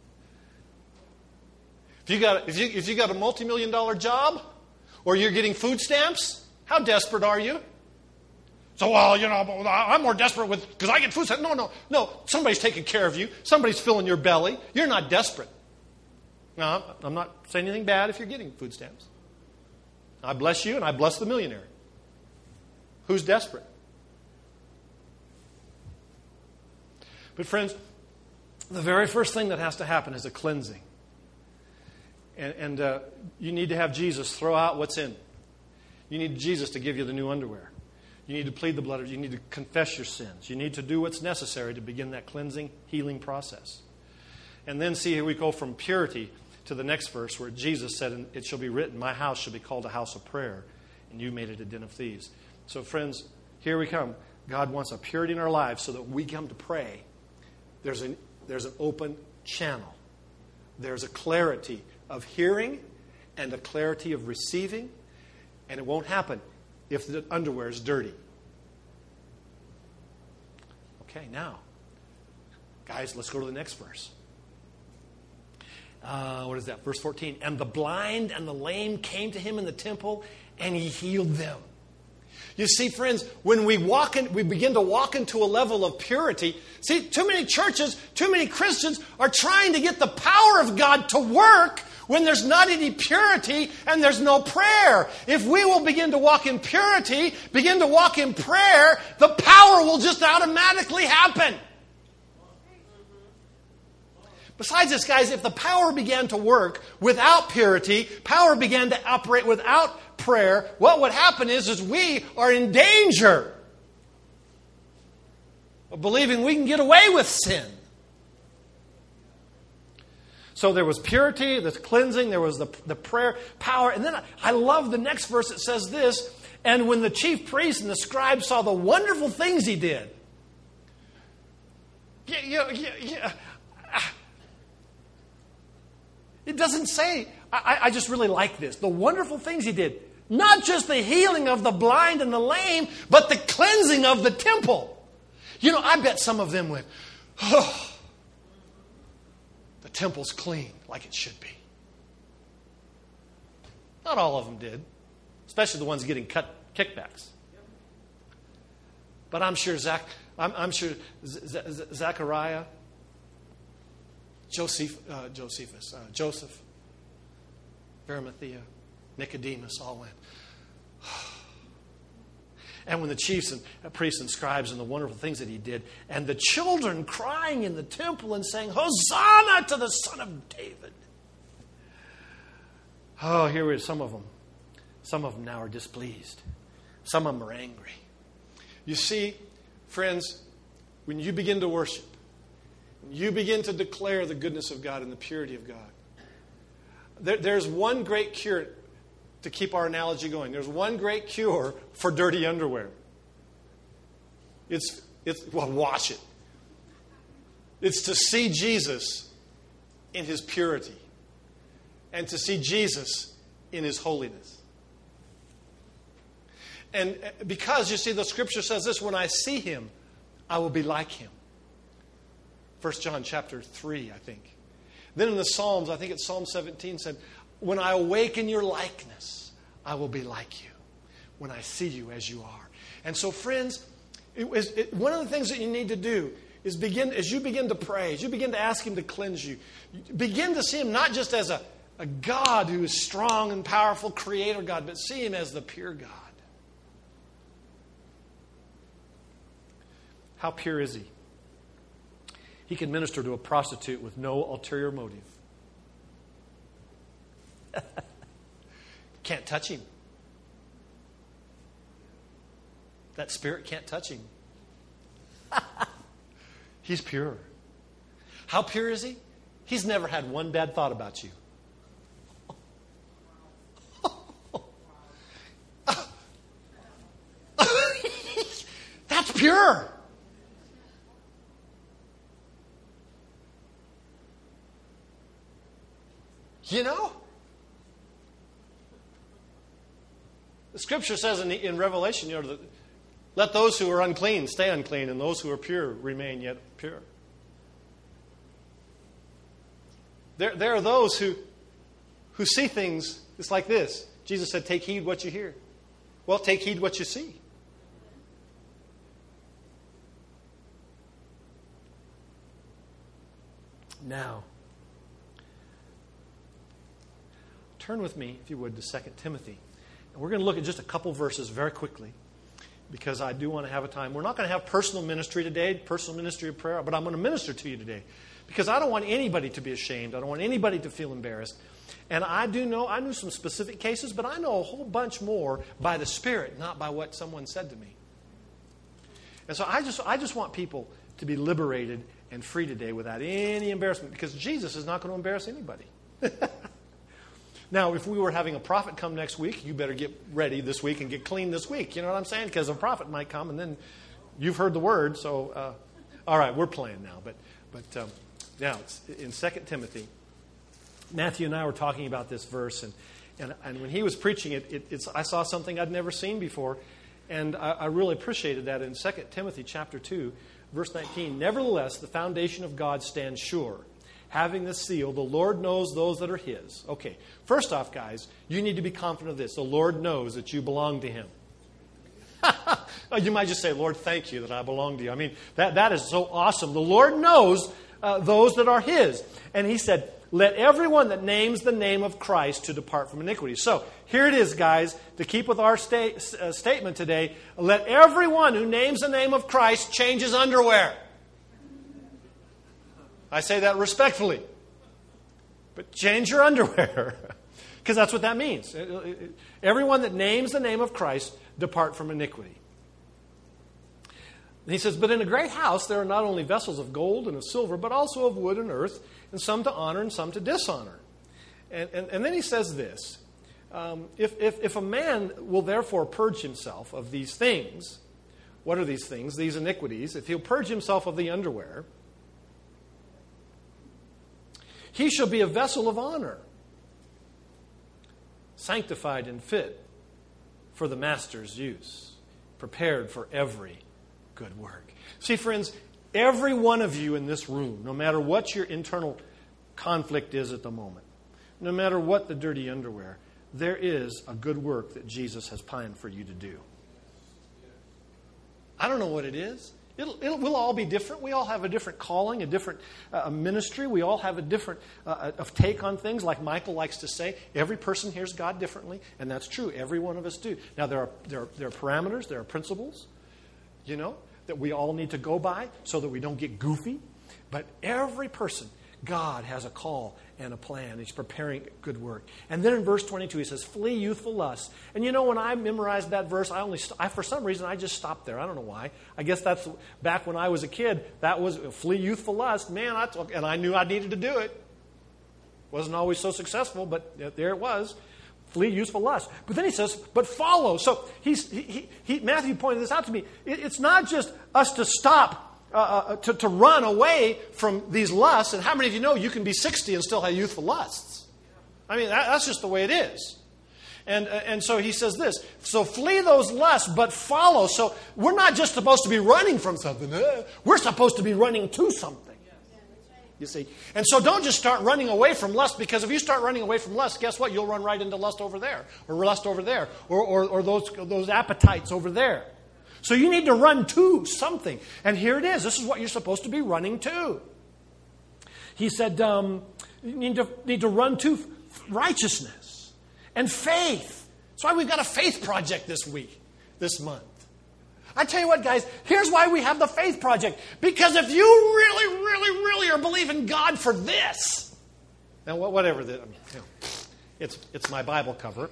If you got a multi-million-dollar job, or you're getting food stamps, how desperate are you? So, I'm more desperate because I get food stamps. No. Somebody's taking care of you. Somebody's filling your belly. You're not desperate. No, I'm not saying anything bad if you're getting food stamps. I bless you and I bless the millionaire. Who's desperate? But friends, the very first thing that has to happen is a cleansing. And you need to have Jesus throw out what's in. You need Jesus to give you the new underwear. You need to plead the blood. You need to confess your sins. You need to do what's necessary to begin that cleansing, healing process. And then see, here we go from purity to the next verse where Jesus said, it shall be written, my house shall be called a house of prayer, and you made it a den of thieves. So friends, here we come. God wants a purity in our lives so that when we come to pray, there's an open channel. There's a clarity of hearing and a clarity of receiving, and it won't happen if the underwear is dirty. Okay, now, guys, let's go to the next verse. What is that? Verse 14. And the blind and the lame came to him in the temple, and he healed them. You see, friends, when we begin to walk into a level of purity. See, too many churches, too many Christians are trying to get the power of God to work when there's not any purity and there's no prayer. If we will begin to walk in purity, begin to walk in prayer, the power will just automatically happen. Besides this, guys, if the power began to work without purity, power began to operate without prayer, what would happen is we are in danger of believing we can get away with sin. So there was purity, there's cleansing, there was the prayer, power. And then I love the next verse. It says this, and when the chief priests and the scribes saw the wonderful things he did. It doesn't say, I just really like this, the wonderful things he did. Not just the healing of the blind and the lame, but the cleansing of the temple. I bet some of them went, oh, the temple's clean like it should be. Not all of them did, especially the ones getting kickbacks. But I'm sure Zechariah, Joseph, Arimathea, Nicodemus all went. And when the chiefs and priests and scribes and the wonderful things that he did, and the children crying in the temple and saying, Hosanna to the Son of David. Oh, here is some of them. Some of them now are displeased. Some of them are angry. You see, friends, when you begin to worship, you begin to declare the goodness of God and the purity of God. There's one great cure, to keep our analogy going. There's one great cure for dirty underwear. Wash it. It's to see Jesus in his purity and to see Jesus in his holiness. And because, you see, the scripture says this, when I see him, I will be like him. 1 John chapter 3, I think. Then in the Psalms, I think it's Psalm 17, said, when I awaken your likeness, I will be like you. When I see you as you are. And so, friends, one of the things that you need to do is as you begin to pray, as you begin to ask him to cleanse you, begin to see him not just as a God who is strong and powerful, creator God, but see him as the pure God. How pure is he? He can minister to a prostitute with no ulterior motive. Can't touch him. That spirit can't touch him. He's pure. How pure is he? He's never had one bad thought about you. That's pure. You know? The Scripture says in Revelation, let those who are unclean stay unclean, and those who are pure remain yet pure. There are those who see things. It's like this. Jesus said, take heed what you hear. Well, take heed what you see. Now, turn with me, if you would, to 2 Timothy. And we're going to look at just a couple verses very quickly, because I do want to have a time. We're not going to have personal ministry today, personal ministry of prayer, but I'm going to minister to you today, because I don't want anybody to be ashamed. I don't want anybody to feel embarrassed. And I knew some specific cases, but I know a whole bunch more by the Spirit, not by what someone said to me. And so I just want people to be liberated and free today without any embarrassment, because Jesus is not going to embarrass anybody. Now, if we were having a prophet come next week, you better get ready this week and get clean this week. You know what I'm saying? Because a prophet might come, and then you've heard the word. So, all right, we're playing now. But now, it's in 2 Timothy. Matthew and I were talking about this verse, and when he was preaching it, I saw something I'd never seen before, and I really appreciated that in 2 Timothy chapter 2, verse 19. Nevertheless, the foundation of God stands sure, having this seal, the Lord knows those that are His. Okay, first off, guys, you need to be confident of this. The Lord knows that you belong to Him. You might just say, Lord, thank you that I belong to you. I mean, that is so awesome. The Lord knows those that are His. And He said, let everyone that names the name of Christ to depart from iniquity. So, here it is, guys, to keep with our statement today. Let everyone who names the name of Christ change his underwear. I say that respectfully. But change your underwear. Because that's what that means. Everyone that names the name of Christ, depart from iniquity. And he says, but in a great house there are not only vessels of gold and of silver, but also of wood and earth, and some to honor and some to dishonor. And then he says this, if a man will therefore purge himself of these things, what are these things, these iniquities? If he'll purge himself of the underwear, he shall be a vessel of honor, sanctified and fit for the master's use, prepared for every good work. See, friends, every one of you in this room, no matter what your internal conflict is at the moment, no matter what the dirty underwear, there is a good work that Jesus has planned for you to do. I don't know what it is. We'll all be different. We all have a different calling, a different ministry. We all have a different take on things. Like Michael likes to say, every person hears God differently, and that's true. Every one of us do. Now, there are parameters, there are principles, that we all need to go by so that we don't get goofy. But every person, God has a call and a plan. He's preparing good work. And then in verse 22, he says, flee youthful lusts. And when I memorized that verse, for some reason, I just stopped there. I don't know why. I guess that's back when I was a kid. That was flee youthful lust. Man, and I knew I needed to do it. Wasn't always so successful, but there it was. Flee youthful lust. But then he says, but follow. So Matthew pointed this out to me. It's not just us to stop, to run away from these lusts. And how many of you know you can be 60 and still have youthful lusts? I mean, that's just the way it is. And so he says this. So flee those lusts, but follow. So we're not just supposed to be running from something. We're supposed to be running to something. You see? And so don't just start running away from lust, because if you start running away from lust, guess what? You'll run right into lust over there, or lust over there, or those appetites over there. So you need to run to something. And here it is. This is what you're supposed to be running to. He said you need to run to righteousness and faith. That's why we've got a faith project this month. I tell you what, guys, here's why we have the Faith Project. Because if you really, really, really are believing God for this, now whatever it's my Bible cover.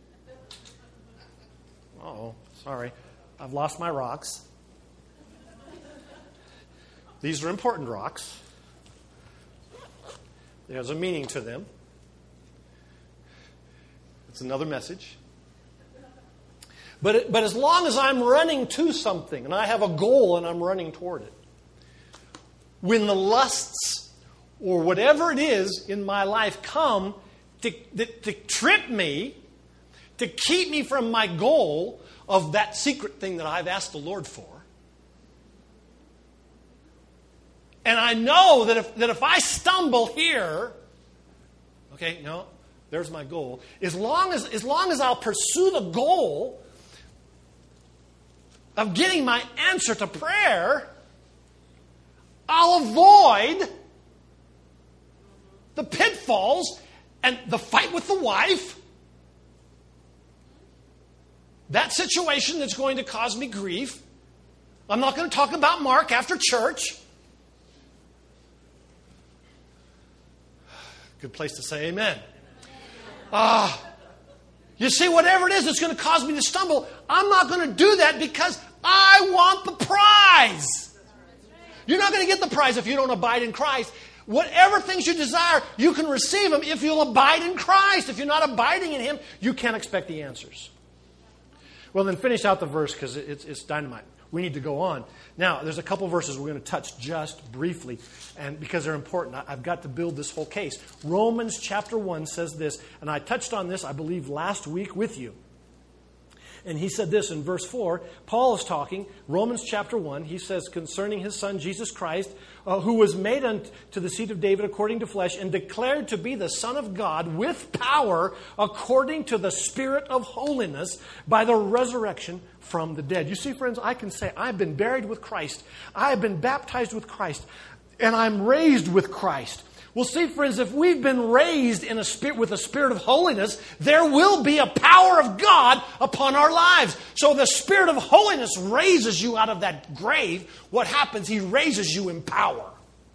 Oh, sorry, I've lost my rocks. These are important rocks. There's a meaning to them. It's another message. But as long as I'm running to something and I have a goal and I'm running toward it, when the lusts or whatever it is in my life come to trip me, to keep me from my goal of that secret thing that I've asked the Lord for, and I know that if I stumble here, okay, no, there's my goal. As long as I'll pursue the goal of getting my answer to prayer, I'll avoid the pitfalls and the fight with the wife, that situation that's going to cause me grief. I'm not going to talk about Mark after church. Good place to say amen. You see, whatever it is that's going to cause me to stumble, I'm not going to do that because I want the prize. You're not going to get the prize if you don't abide in Christ. Whatever things you desire, you can receive them if you'll abide in Christ. If you're not abiding in Him, you can't expect the answers. Well, then finish out the verse because it's dynamite. We need to go on. Now, there's a couple verses we're going to touch just briefly, and because they're important. I've got to build this whole case. Romans chapter 1 says this, and I touched on this, I believe, last week with you. And he said this in verse 4. Paul is talking, Romans chapter 1. He says, concerning his Son, Jesus Christ, who was made unto the seed of David according to flesh, and declared to be the Son of God with power according to the Spirit of holiness by the resurrection from the dead. You see, friends, I can say, I've been buried with Christ. I have been baptized with Christ. And I'm raised with Christ. Well, see, friends, if we've been raised in a spirit with a spirit of holiness, there will be a power of God upon our lives. So the Spirit of holiness raises you out of that grave. What happens? He raises you in power.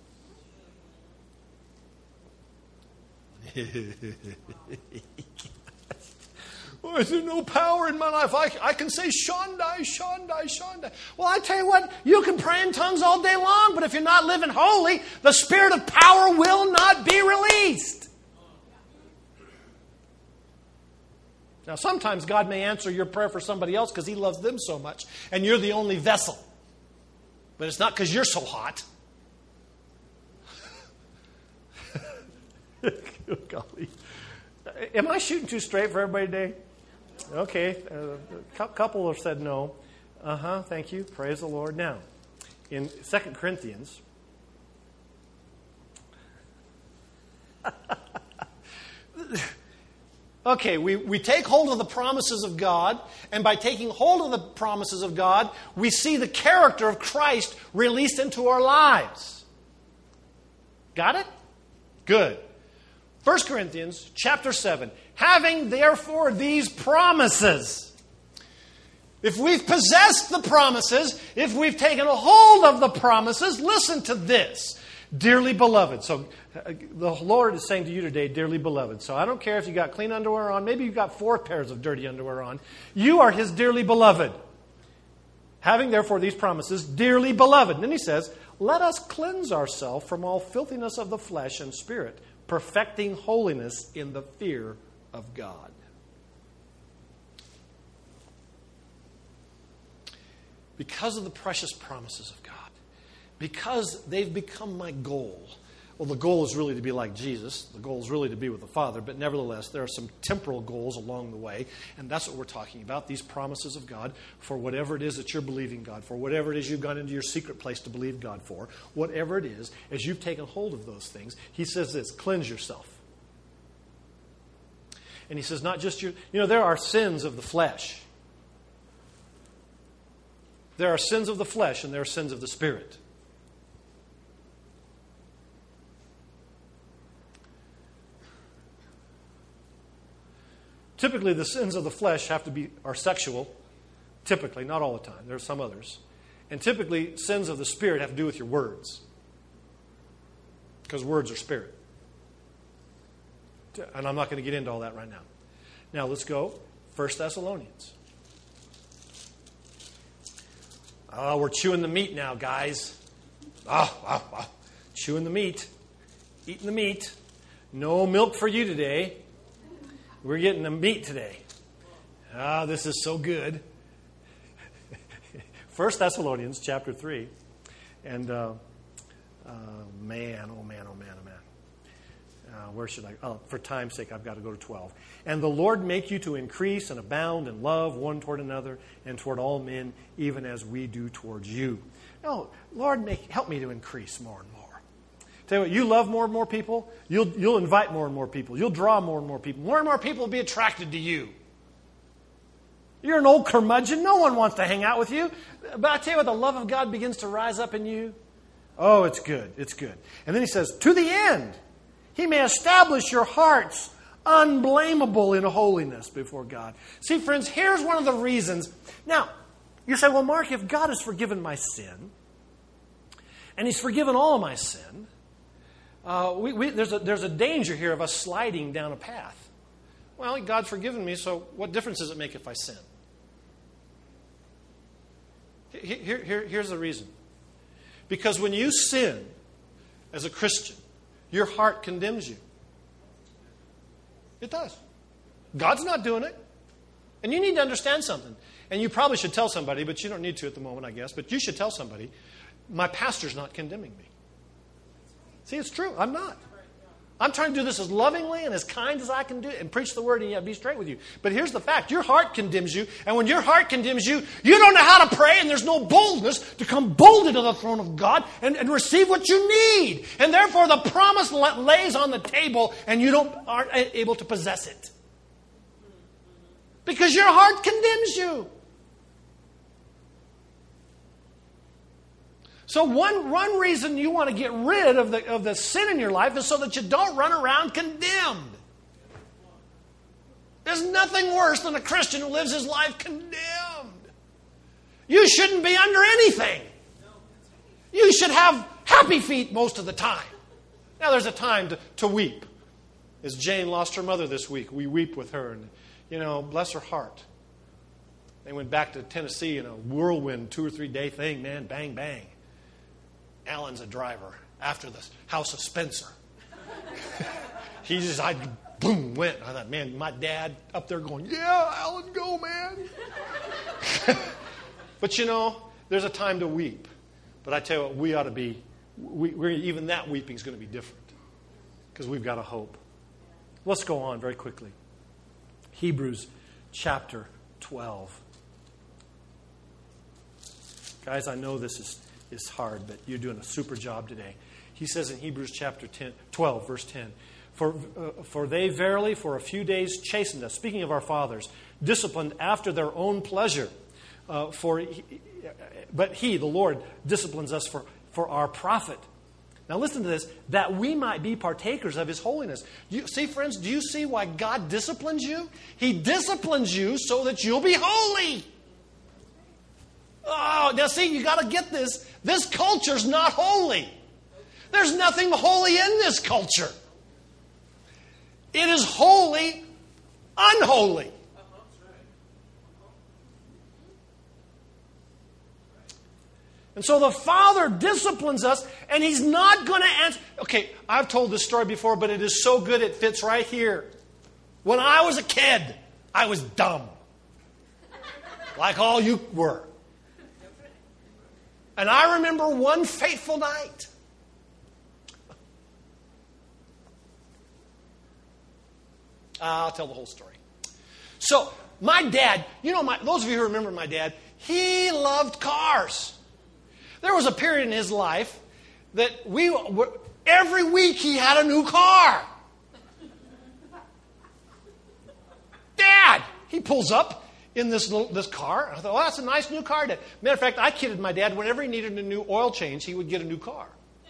Oh, is there no power in my life? I can say Shaddai, Shaddai, Shaddai. Well, I tell you what, you can pray in tongues all day long, but if you're not living holy, the spirit of power will not be released. Now, sometimes God may answer your prayer for somebody else because He loves them so much, and you're the only vessel. But it's not because you're so hot. Golly. Am I shooting too straight for everybody today? Okay, a couple have said no. Thank you. Praise the Lord. Now, in 2 Corinthians, okay, we take hold of the promises of God, and by taking hold of the promises of God, we see the character of Christ released into our lives. Got it? Good. 1 Corinthians chapter 7. Having therefore these promises. If we've possessed the promises, if we've taken a hold of the promises, listen to this. Dearly beloved. So the Lord is saying to you today, dearly beloved. So I don't care if you got clean underwear on. Maybe you've got 4 pairs of dirty underwear on. You are His dearly beloved. Having therefore these promises, dearly beloved. And then He says, let us cleanse ourselves from all filthiness of the flesh and spirit, perfecting holiness in the fear of God. Because of the precious promises of God, because they've become my goal. Well, the goal is really to be like Jesus. The goal is really to be with the Father. But nevertheless, there are some temporal goals along the way. And that's what we're talking about, these promises of God for whatever it is that you're believing God for, whatever it is you've gone into your secret place to believe God for, whatever it is, as you've taken hold of those things, He says this, cleanse yourself. And He says not just there are sins of the flesh. There are sins of the flesh and there are sins of the spirit. Typically, the sins of the flesh are sexual. Typically, not all the time. There are some others. And typically, sins of the spirit have to do with your words. Because words are spirit. And I'm not going to get into all that right now. Now, let's go. 1 Thessalonians. Oh, we're chewing the meat now, guys. Chewing the meat. Eating the meat. No milk for you today. We're getting the meat today. Ah, this is so good. 1 Thessalonians chapter 3. And man. Where should I? Oh, for time's sake, I've got to go to 12. And the Lord make you to increase and abound in love one toward another and toward all men, even as we do towards you. No, Lord, help me to increase more and more. Tell you what, you love more and more people, you'll invite more and more people. You'll draw more and more people. More and more people will be attracted to you. You're an old curmudgeon. No one wants to hang out with you. But I tell you what, the love of God begins to rise up in you. Oh, it's good. It's good. And then he says, to the end, He may establish your hearts unblameable in holiness before God. See, friends, here's one of the reasons. Now, you say, well, Mark, if God has forgiven my sin, and He's forgiven all of my sin, there's a danger here of us sliding down a path. Well, God's forgiven me, so what difference does it make if I sin? Here's the reason. Because when you sin as a Christian, your heart condemns you. It does. God's not doing it. And you need to understand something. And you probably should tell somebody, but you don't need to at the moment, I guess. But you should tell somebody, my pastor's not condemning me. See, it's true. I'm not. I'm trying to do this as lovingly and as kind as I can do it and preach the word and yet be straight with you. But here's the fact. Your heart condemns you. And when your heart condemns you, you don't know how to pray and there's no boldness to come boldly to the throne of God and receive what you need. And therefore the promise lays on the table and you aren't able to possess it. Because your heart condemns you. So one reason you want to get rid of the sin in your life is so that you don't run around condemned. There's nothing worse than a Christian who lives his life condemned. You shouldn't be under anything. You should have happy feet most of the time. Now there's a time to weep. As Jane lost her mother this week, we weep with her. And, bless her heart. They went back to Tennessee in a whirlwind 2 or 3 day thing, man, bang, bang. Alan's a driver after the house of Spencer. Boom, went. I thought, man, my dad up there going, yeah, Alan, go, man. But there's a time to weep. But I tell you what, we ought to be, even that weeping is going to be different because we've got a hope. Let's go on very quickly. Hebrews chapter 12. Guys, I know this is hard, but you're doing a super job today. He says in Hebrews chapter 12, verse 10, For they verily for a few days chastened us, speaking of our fathers, disciplined after their own pleasure. But He, the Lord, disciplines us for our profit. Now listen to this, that we might be partakers of His holiness. See, friends, do you see why God disciplines you? He disciplines you so that you'll be holy. Oh, now see, you got to get this. This culture's not holy. There's nothing holy in this culture. It is wholly unholy. And so the Father disciplines us, and He's not going to answer. Okay, I've told this story before, but it is so good it fits right here. When I was a kid, I was dumb. Like all you were. And I remember one fateful night. I'll tell the whole story. So, my dad, those of you who remember my dad, he loved cars. There was a period in his life that every week he had a new car. Dad, he pulls up in this car. I thought, that's a nice new car, Dad. Matter of fact, I kidded my dad. Whenever he needed a new oil change, he would get a new car.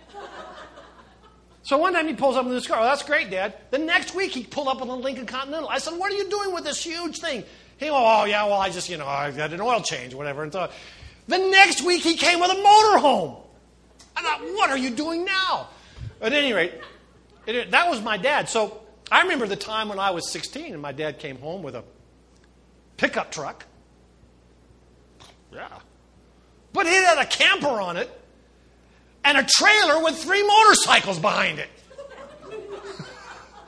So one time he pulls up in this car. Oh, that's great, Dad. The next week he pulled up in a Lincoln Continental. I said, what are you doing with this huge thing? He goes, oh, yeah, well, I just, I got an oil change or whatever. And so the next week he came with a motorhome. I thought, what are you doing now? At any rate, that was my dad. So I remember the time when I was 16 and my dad came home with a pickup truck. Yeah. But it had a camper on it and a trailer with 3 motorcycles behind it.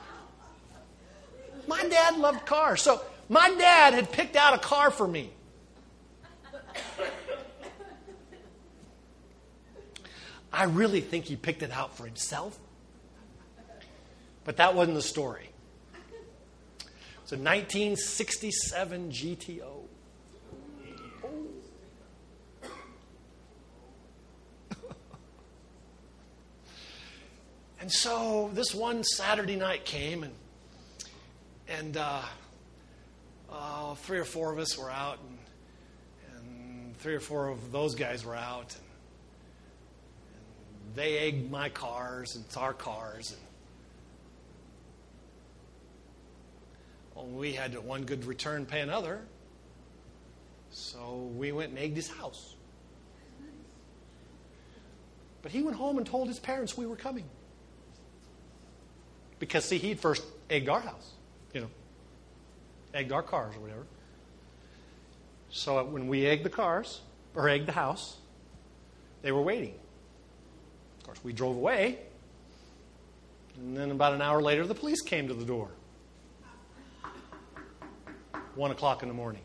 dad loved cars. So my dad had picked out a car for me. I really think he picked it out for himself. But that wasn't the story. It's a 1967 GTO. And so this one Saturday night came, and 3 or 4 of us were out, and 3 or 4 of those guys were out, and they egged my cars and our cars, and we had one good return pay another, so we went and egged his house. But he went home and told his parents we were coming. Because, see, he'd first egged our house, egged our cars or whatever. So when we egged the cars, or egged the house, they were waiting. Of course, we drove away. And then about an hour later, the police came to the door. 1 o'clock in the morning.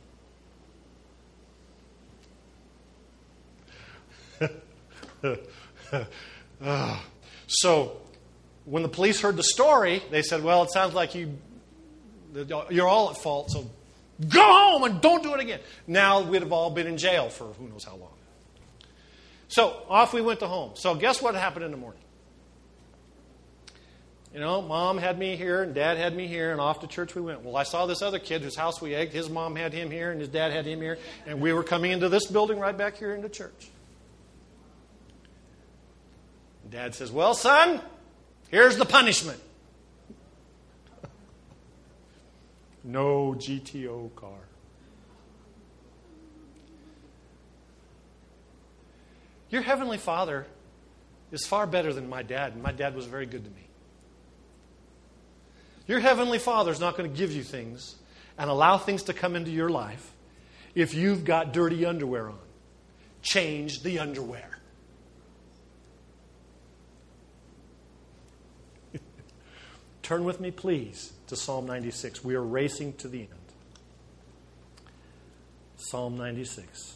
So when the police heard the story, they said, well, it sounds like you're all at fault, so go home and don't do it again. Now we'd have all been in jail for who knows how long. So off we went to home. So guess what happened in the morning? Mom had me here and Dad had me here, and off to church we went. Well, I saw this other kid whose house we egged. His mom had him here and his dad had him here, and we were coming into this building right back here into church. Dad says, well, son, here's the punishment. No GTO car. Your Heavenly Father is far better than my dad, and my dad was very good to me. Your Heavenly Father is not going to give you things and allow things to come into your life if you've got dirty underwear on. Change the underwear. Turn with me, please, to Psalm 96. We are racing to the end. Psalm 96.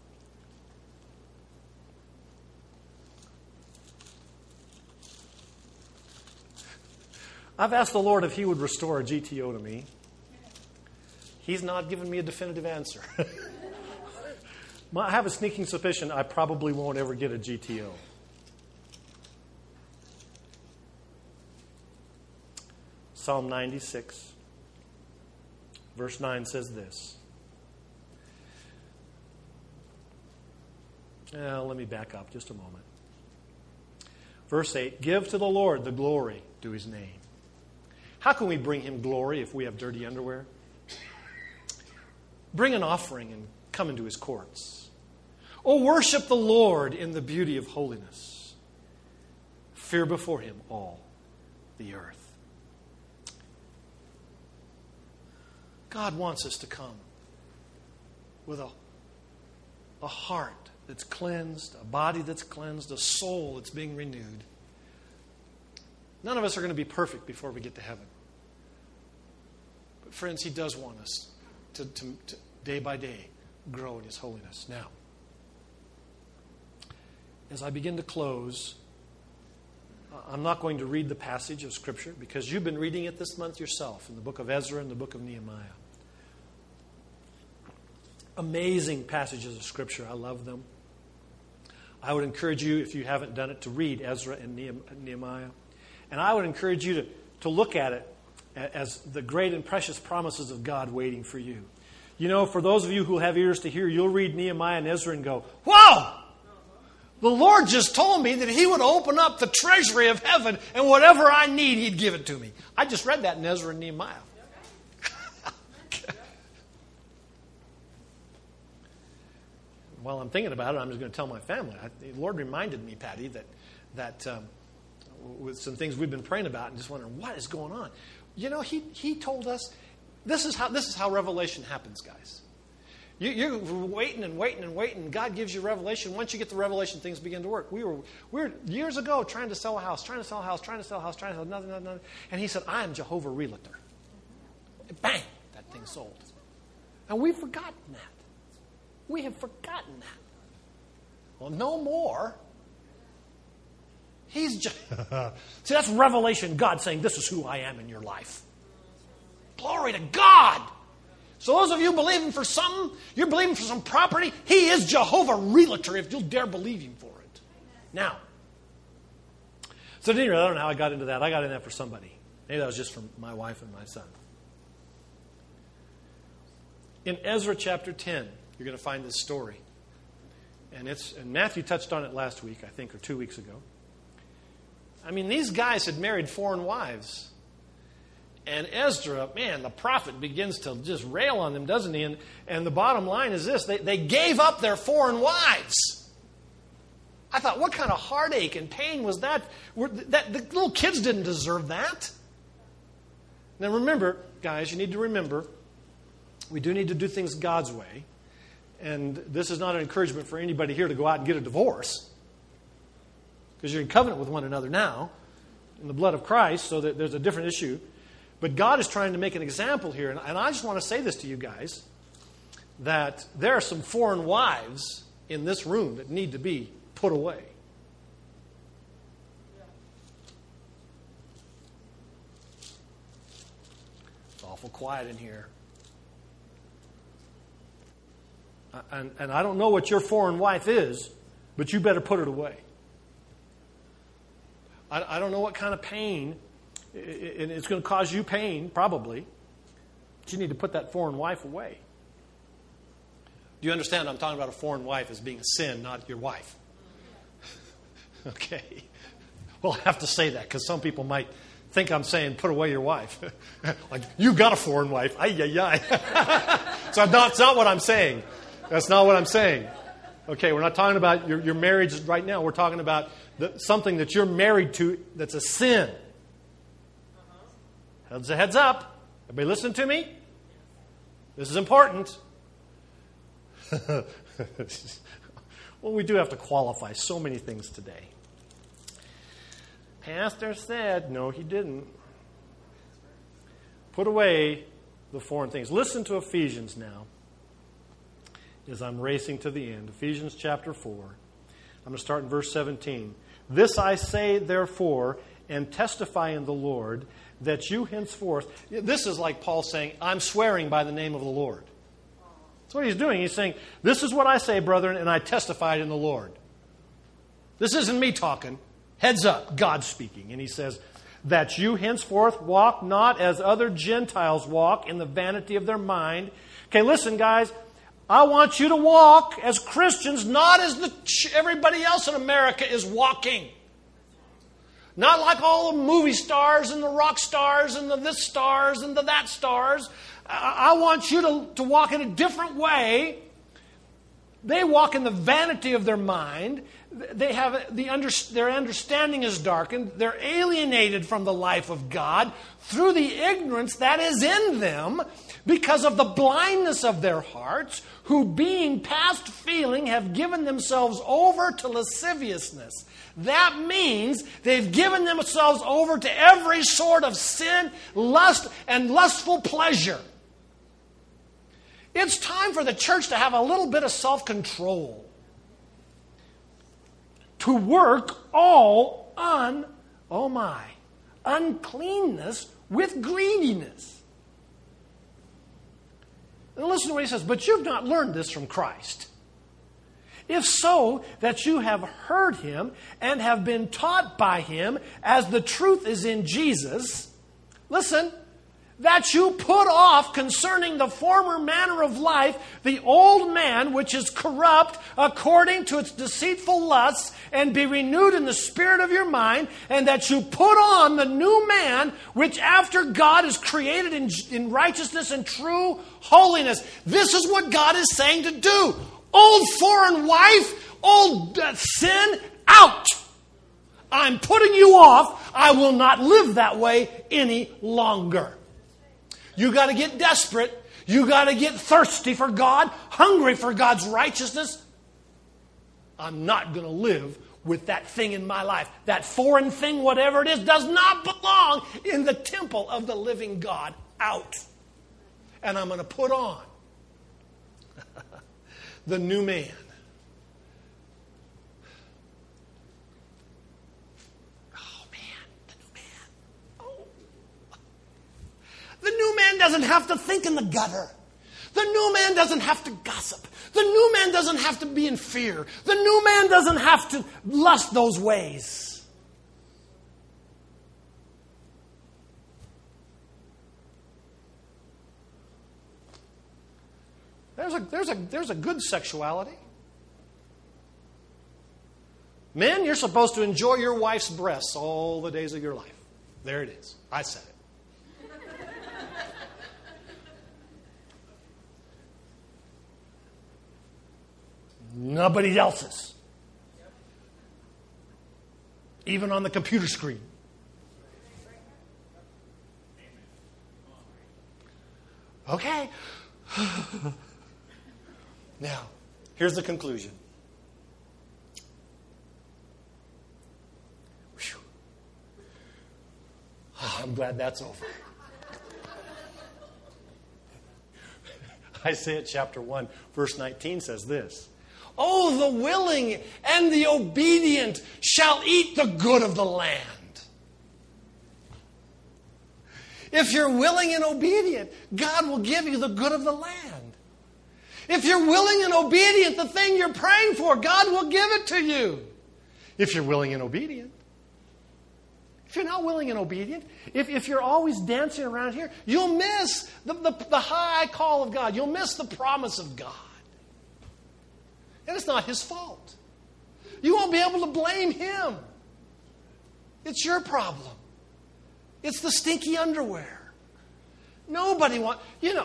I've asked the Lord if He would restore a GTO to me. He's not given me a definitive answer. I have a sneaking suspicion I probably won't ever get a GTO. Psalm 96, verse 9 says this. Let me back up just a moment. Verse 8, give to the Lord the glory due His name. How can we bring Him glory if we have dirty underwear? Bring an offering and come into His courts. Oh, worship the Lord in the beauty of holiness. Fear before Him all the earth. God wants us to come with a heart that's cleansed, a body that's cleansed, a soul that's being renewed. None of us are going to be perfect before we get to heaven. But friends, He does want us to day by day grow in His holiness. Now, as I begin to close, I'm not going to read the passage of Scripture because you've been reading it this month yourself in the book of Ezra and the book of Nehemiah. Amazing passages of Scripture. I love them. I would encourage you, if you haven't done it, to read Ezra and Nehemiah. And I would encourage you to look at it as the great and precious promises of God waiting for you. For those of you who have ears to hear, you'll read Nehemiah and Ezra and go, whoa! The Lord just told me that He would open up the treasury of heaven and whatever I need, He'd give it to me. I just read that in Ezra and Nehemiah. While I'm thinking about it, I'm just going to tell my family. The Lord reminded me, Patty, that with some things we've been praying about and just wondering what is going on. He told us this is how revelation happens, guys. You're waiting and waiting and waiting. God gives you revelation. Once you get the revelation, things begin to work. We were years ago trying to sell a house, nothing. And He said, I am Jehovah Realtor. Bang, that thing sold. And we've forgotten that. We have forgotten that. Well, no more. He's just... See, that's revelation. God saying, this is who I am in your life. Glory to God. So those of you believing for something, you're believing for some property, He is Jehovah Realtor if you'll dare believe Him for it. Now, so anyway, I don't know how I got into that. I got into that for somebody. Maybe that was just from my wife and my son. In Ezra chapter 10, you're going to find this story. And Matthew touched on it last week, I think, or 2 weeks ago. I mean, these guys had married foreign wives. And Ezra, man, the prophet begins to just rail on them, doesn't he? And the bottom line is this. They gave up their foreign wives. I thought, what kind of heartache and pain was that? The little kids didn't deserve that. Now remember, guys, you need to remember, we do need to do things God's way. And this is not an encouragement for anybody here to go out and get a divorce. Because you're in covenant with one another now in the blood of Christ, so that there's a different issue. But God is trying to make an example here. And I just want to say this to you guys, that there are some foreign wives in this room that need to be put away. It's awful quiet in here. And I don't know what your foreign wife is, but you better put it away. I don't know what kind of pain, and it's going to cause you pain, probably. But you need to put that foreign wife away. Do you understand I'm talking about a foreign wife as being a sin, not your wife? Okay. Well, I have to say that because some people might think I'm saying put away your wife. Like, you've got a foreign wife. Ay, ay, ay. So that's not what I'm saying. That's not what I'm saying. Okay, we're not talking about your marriage right now. We're talking about something that you're married to that's a sin. Heads up. Everybody listen to me? This is important. Well, we do have to qualify so many things today. Pastor said, no, he didn't. Put away the foreign things. Listen to Ephesians now as I'm racing to the end. Ephesians chapter 4. I'm going to start in verse 17. This I say, therefore, and testify in the Lord, that you henceforth... This is like Paul saying, I'm swearing by the name of the Lord. That's what he's doing. He's saying, this is what I say, brethren, and I testified in the Lord. This isn't me talking. Heads up, God speaking. And he says, that you henceforth walk not as other Gentiles walk in the vanity of their mind. Okay, listen, guys. I want you to walk as Christians, not as everybody else in America is walking. Not like all the movie stars and the rock stars and the this stars and the that stars. I want you to walk in a different way. They walk in the vanity of their mind. They have their understanding is darkened. They're alienated from the life of God through the ignorance that is in them because of the blindness of their hearts, who being past feeling have given themselves over to lasciviousness. That means they've given themselves over to every sort of sin, lust, and lustful pleasure. It's time for the church to have a little bit of self-control. To work all uncleanness with greediness. And listen to what he says, but you've not learned this from Christ. If so, that you have heard him and have been taught by him, as the truth is in Jesus, listen, that you put off concerning the former manner of life the old man which is corrupt according to its deceitful lusts, and be renewed in the spirit of your mind, and that you put on the new man which after God is created in righteousness and true holiness. This is what God is saying to do. Old foreign wife, old sin, out. I'm putting you off. I will not live that way any longer. You got to get desperate. You got to get thirsty for God, hungry for God's righteousness. I'm not going to live with that thing in my life. That foreign thing, whatever it is, does not belong in the temple of the living God. Out. and I'm going to put on the new man. Oh, man, the new man. Oh. The new man doesn't have to think in the gutter. The new man doesn't have to gossip. The new man doesn't have to be in fear. The new man doesn't have to lust those ways. There's a good sexuality. Men, you're supposed to enjoy your wife's breasts all the days of your life. There it is. I said it. Nobody else's. Even on the computer screen. Okay. Now, here's the conclusion. Whew. Oh, I'm glad that's over. Isaiah chapter 1, verse 19 says this. Oh, the willing and the obedient shall eat the good of the land. If you're willing and obedient, God will give you the good of the land. If you're willing and obedient, the thing you're praying for, God will give it to you. If you're willing and obedient. If you're not willing and obedient, if you're always dancing around here, you'll miss the high call of God. You'll miss the promise of God. And it's not His fault. You won't be able to blame Him. It's your problem. It's the stinky underwear. Nobody wants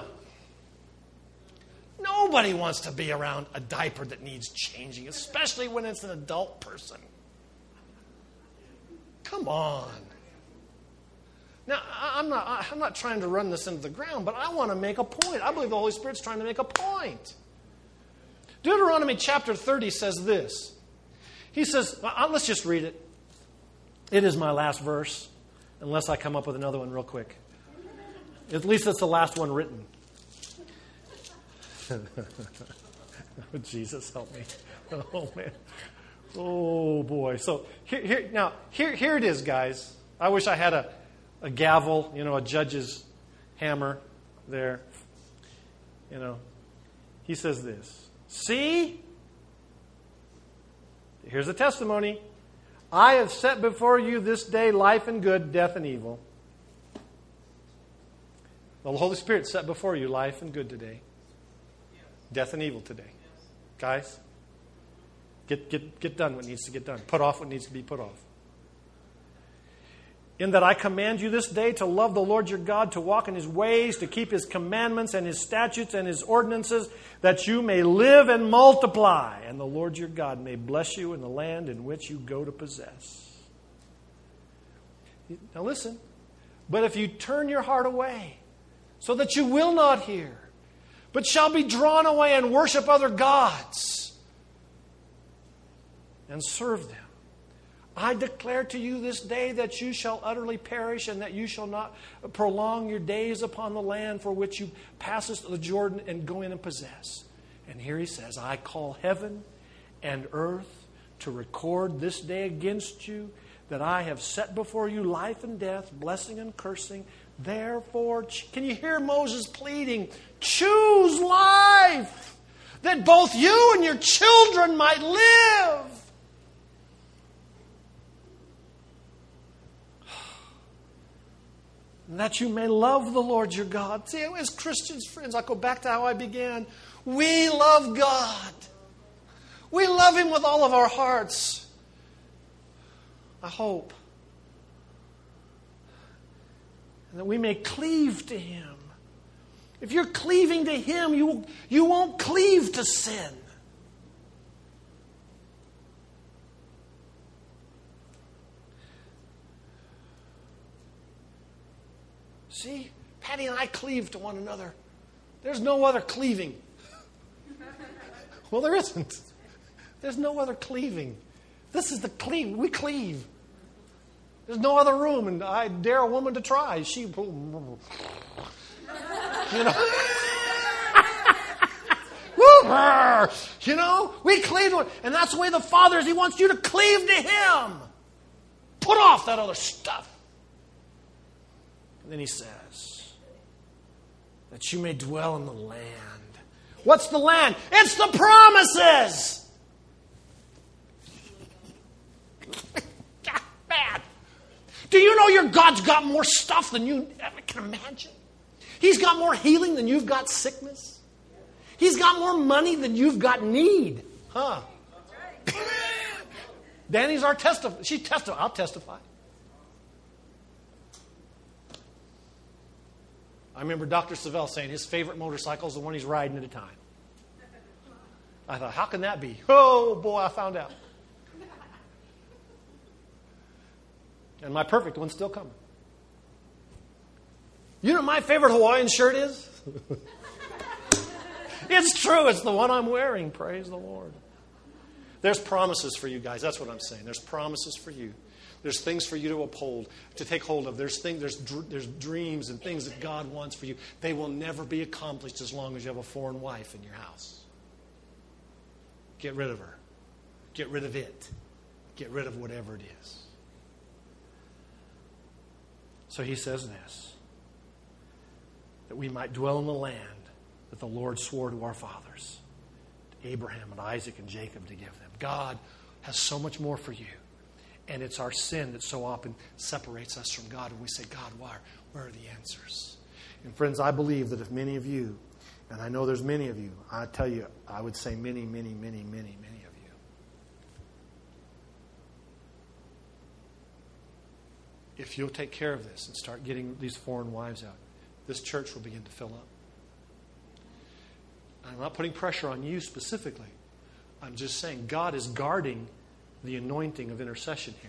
to be around a diaper that needs changing, especially when it's an adult person. Come on. Now, I'm not trying to run this into the ground, but I want to make a point. I believe the Holy Spirit's trying to make a point. Deuteronomy chapter 30 says this. He says, let's just read it. It is my last verse, unless I come up with another one real quick. At least it's the last one written. Jesus, help me. Oh, man. Oh, boy. So here it is, guys. I wish I had a gavel, a judge's hammer there. He says this. See? Here's the testimony. I have set before you this day life and good, death and evil. The Holy Spirit set before you life and good today. Death and evil today. Guys, get done what needs to get done. Put off what needs to be put off. In that I command you this day to love the Lord your God, to walk in His ways, to keep His commandments and His statutes and His ordinances, that you may live and multiply, and the Lord your God may bless you in the land in which you go to possess. Now listen, but if you turn your heart away, so that you will not hear, but shall be drawn away and worship other gods and serve them, I declare to you this day that you shall utterly perish, and that you shall not prolong your days upon the land for which you passest the Jordan and go in and possess. And here he says, I call heaven and earth to record this day against you, that I have set before you life and death, blessing and cursing. Therefore, can you hear Moses pleading? Choose life, that both you and your children might live. And that you may love the Lord your God. See, as Christians, friends, I'll go back to how I began. We love God. We love Him with all of our hearts. I hope. And that we may cleave to Him. If you're cleaving to Him, you won't cleave to sin. See, Patty and I cleave to one another. There's no other cleaving. Well, there isn't. There's no other cleaving. This is the cleave. We cleave. There's no other room, and I dare a woman to try. You know? Woo! You know, we cleave to him. And that's the way the Father is. He wants you to cleave to him. Put off that other stuff. And then he says, that you may dwell in the land. What's the land? It's the promises. Man, do you know your God's got more stuff than you ever can imagine? He's got more healing than you've got sickness. He's got more money than you've got need. Huh? Danny's our testify. She testified. I'll testify. I remember Dr. Savelle saying his favorite motorcycle is the one he's riding at a time. I thought, how can that be? Oh, boy, I found out. And my perfect one's still coming. You know what my favorite Hawaiian shirt is? It's true. It's the one I'm wearing. Praise the Lord. There's promises for you guys. That's what I'm saying. There's promises for you. There's things for you to uphold, to take hold of. There's dreams and things that God wants for you. They will never be accomplished as long as you have a foreign wife in your house. Get rid of her. Get rid of it. Get rid of whatever it is. So he says this, that we might dwell in the land that the Lord swore to our fathers, to Abraham and Isaac and Jacob to give them. God has so much more for you. And it's our sin that so often separates us from God. And we say, God, where are the answers? And friends, I believe that if many of you, and I know there's many of you, I tell you, I would say many, many, many, many, many of you. If you'll take care of this and start getting these foreign wives out, this church will begin to fill up. I'm not putting pressure on you specifically. I'm just saying God is guarding the anointing of intercession here.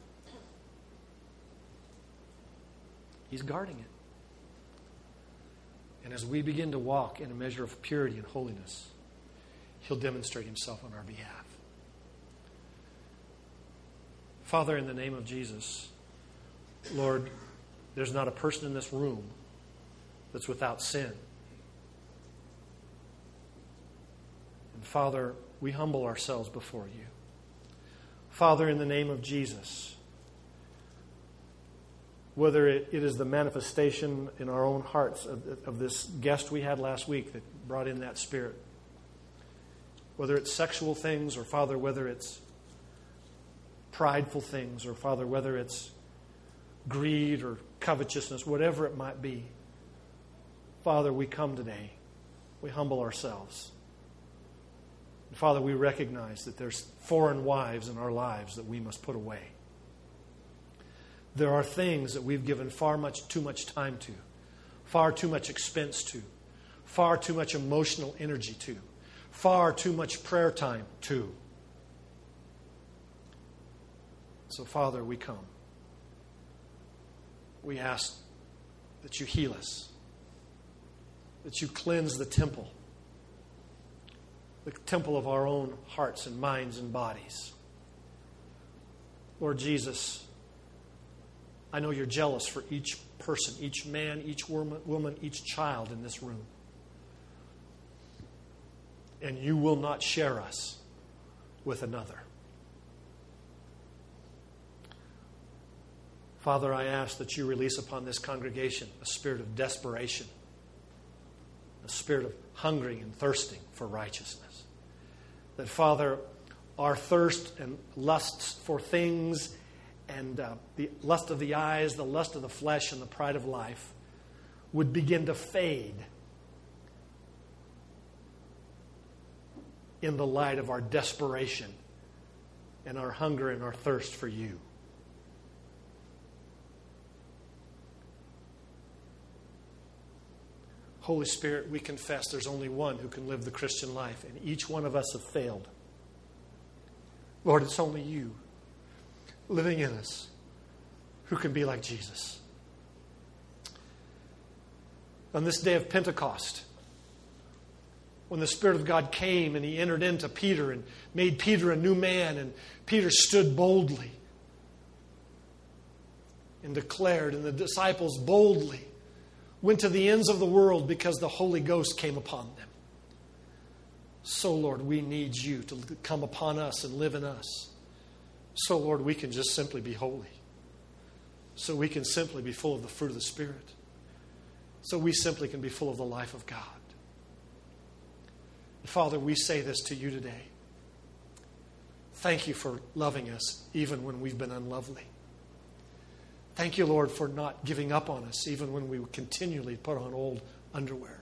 He's guarding it. And as we begin to walk in a measure of purity and holiness, He'll demonstrate Himself on our behalf. Father, in the name of Jesus, Lord, there's not a person in this room that's without sin. And Father, we humble ourselves before you. Father, in the name of Jesus, whether it is the manifestation in our own hearts of this guest we had last week that brought in that spirit, whether it's sexual things, or Father, whether it's prideful things, or Father, whether it's greed or covetousness, whatever it might be, Father, we come today. We humble ourselves. And Father, we recognize that there's foreign wives in our lives that we must put away. There are things that we've given too much time to, far too much expense to, far too much emotional energy to, far too much prayer time to. So, Father, we come. We ask that you heal us, that you cleanse the temple of our own hearts and minds and bodies. Lord Jesus, I know you're jealous for each person, each man, each woman, each child in this room. And you will not share us with another. Father, I ask that you release upon this congregation a spirit of desperation, a spirit of hungering and thirsting for righteousness. That, Father, our thirst and lusts for things and the lust of the eyes, the lust of the flesh, and the pride of life would begin to fade in the light of our desperation and our hunger and our thirst for you. Holy Spirit, we confess there's only one who can live the Christian life, and each one of us have failed. Lord, it's only you living in us who can be like Jesus. On this day of Pentecost, when the Spirit of God came and He entered into Peter and made Peter a new man, and Peter stood boldly and declared, and the disciples boldly went to the ends of the world because the Holy Ghost came upon them. So, Lord, we need you to come upon us and live in us. So, Lord, we can just simply be holy. So we can simply be full of the fruit of the Spirit. So we simply can be full of the life of God. Father, we say this to you today. Thank you for loving us even when we've been unlovely. Thank you, Lord, for not giving up on us even when we continually put on old underwear.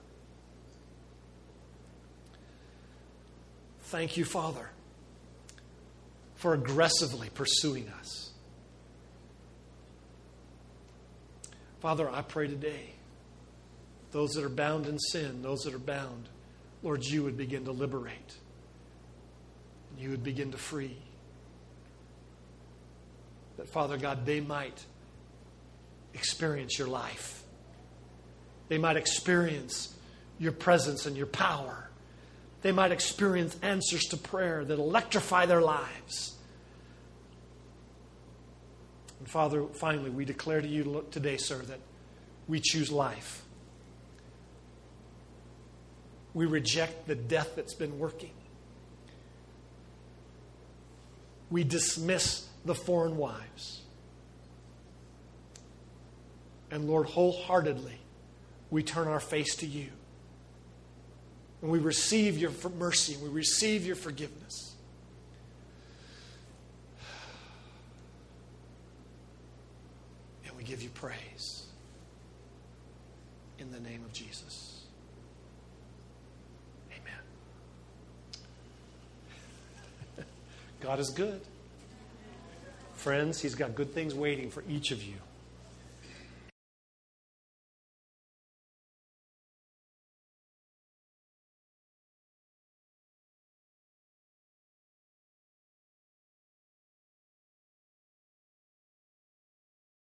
Thank you, Father, for aggressively pursuing us. Father, I pray today, those that are bound in sin, those that are bound, Lord, you would begin to liberate. And you would begin to free. That, Father God, they might experience your life. They might experience your presence and your power. They might experience answers to prayer that electrify their lives. And Father, finally, we declare to you today, sir, that we choose life. We reject the death that's been working. We dismiss the foreign wives. And Lord, wholeheartedly, we turn our face to you. And we receive your mercy. We receive your forgiveness. And we give you praise. In the name of Jesus. God is good. Friends, He's got good things waiting for each of you.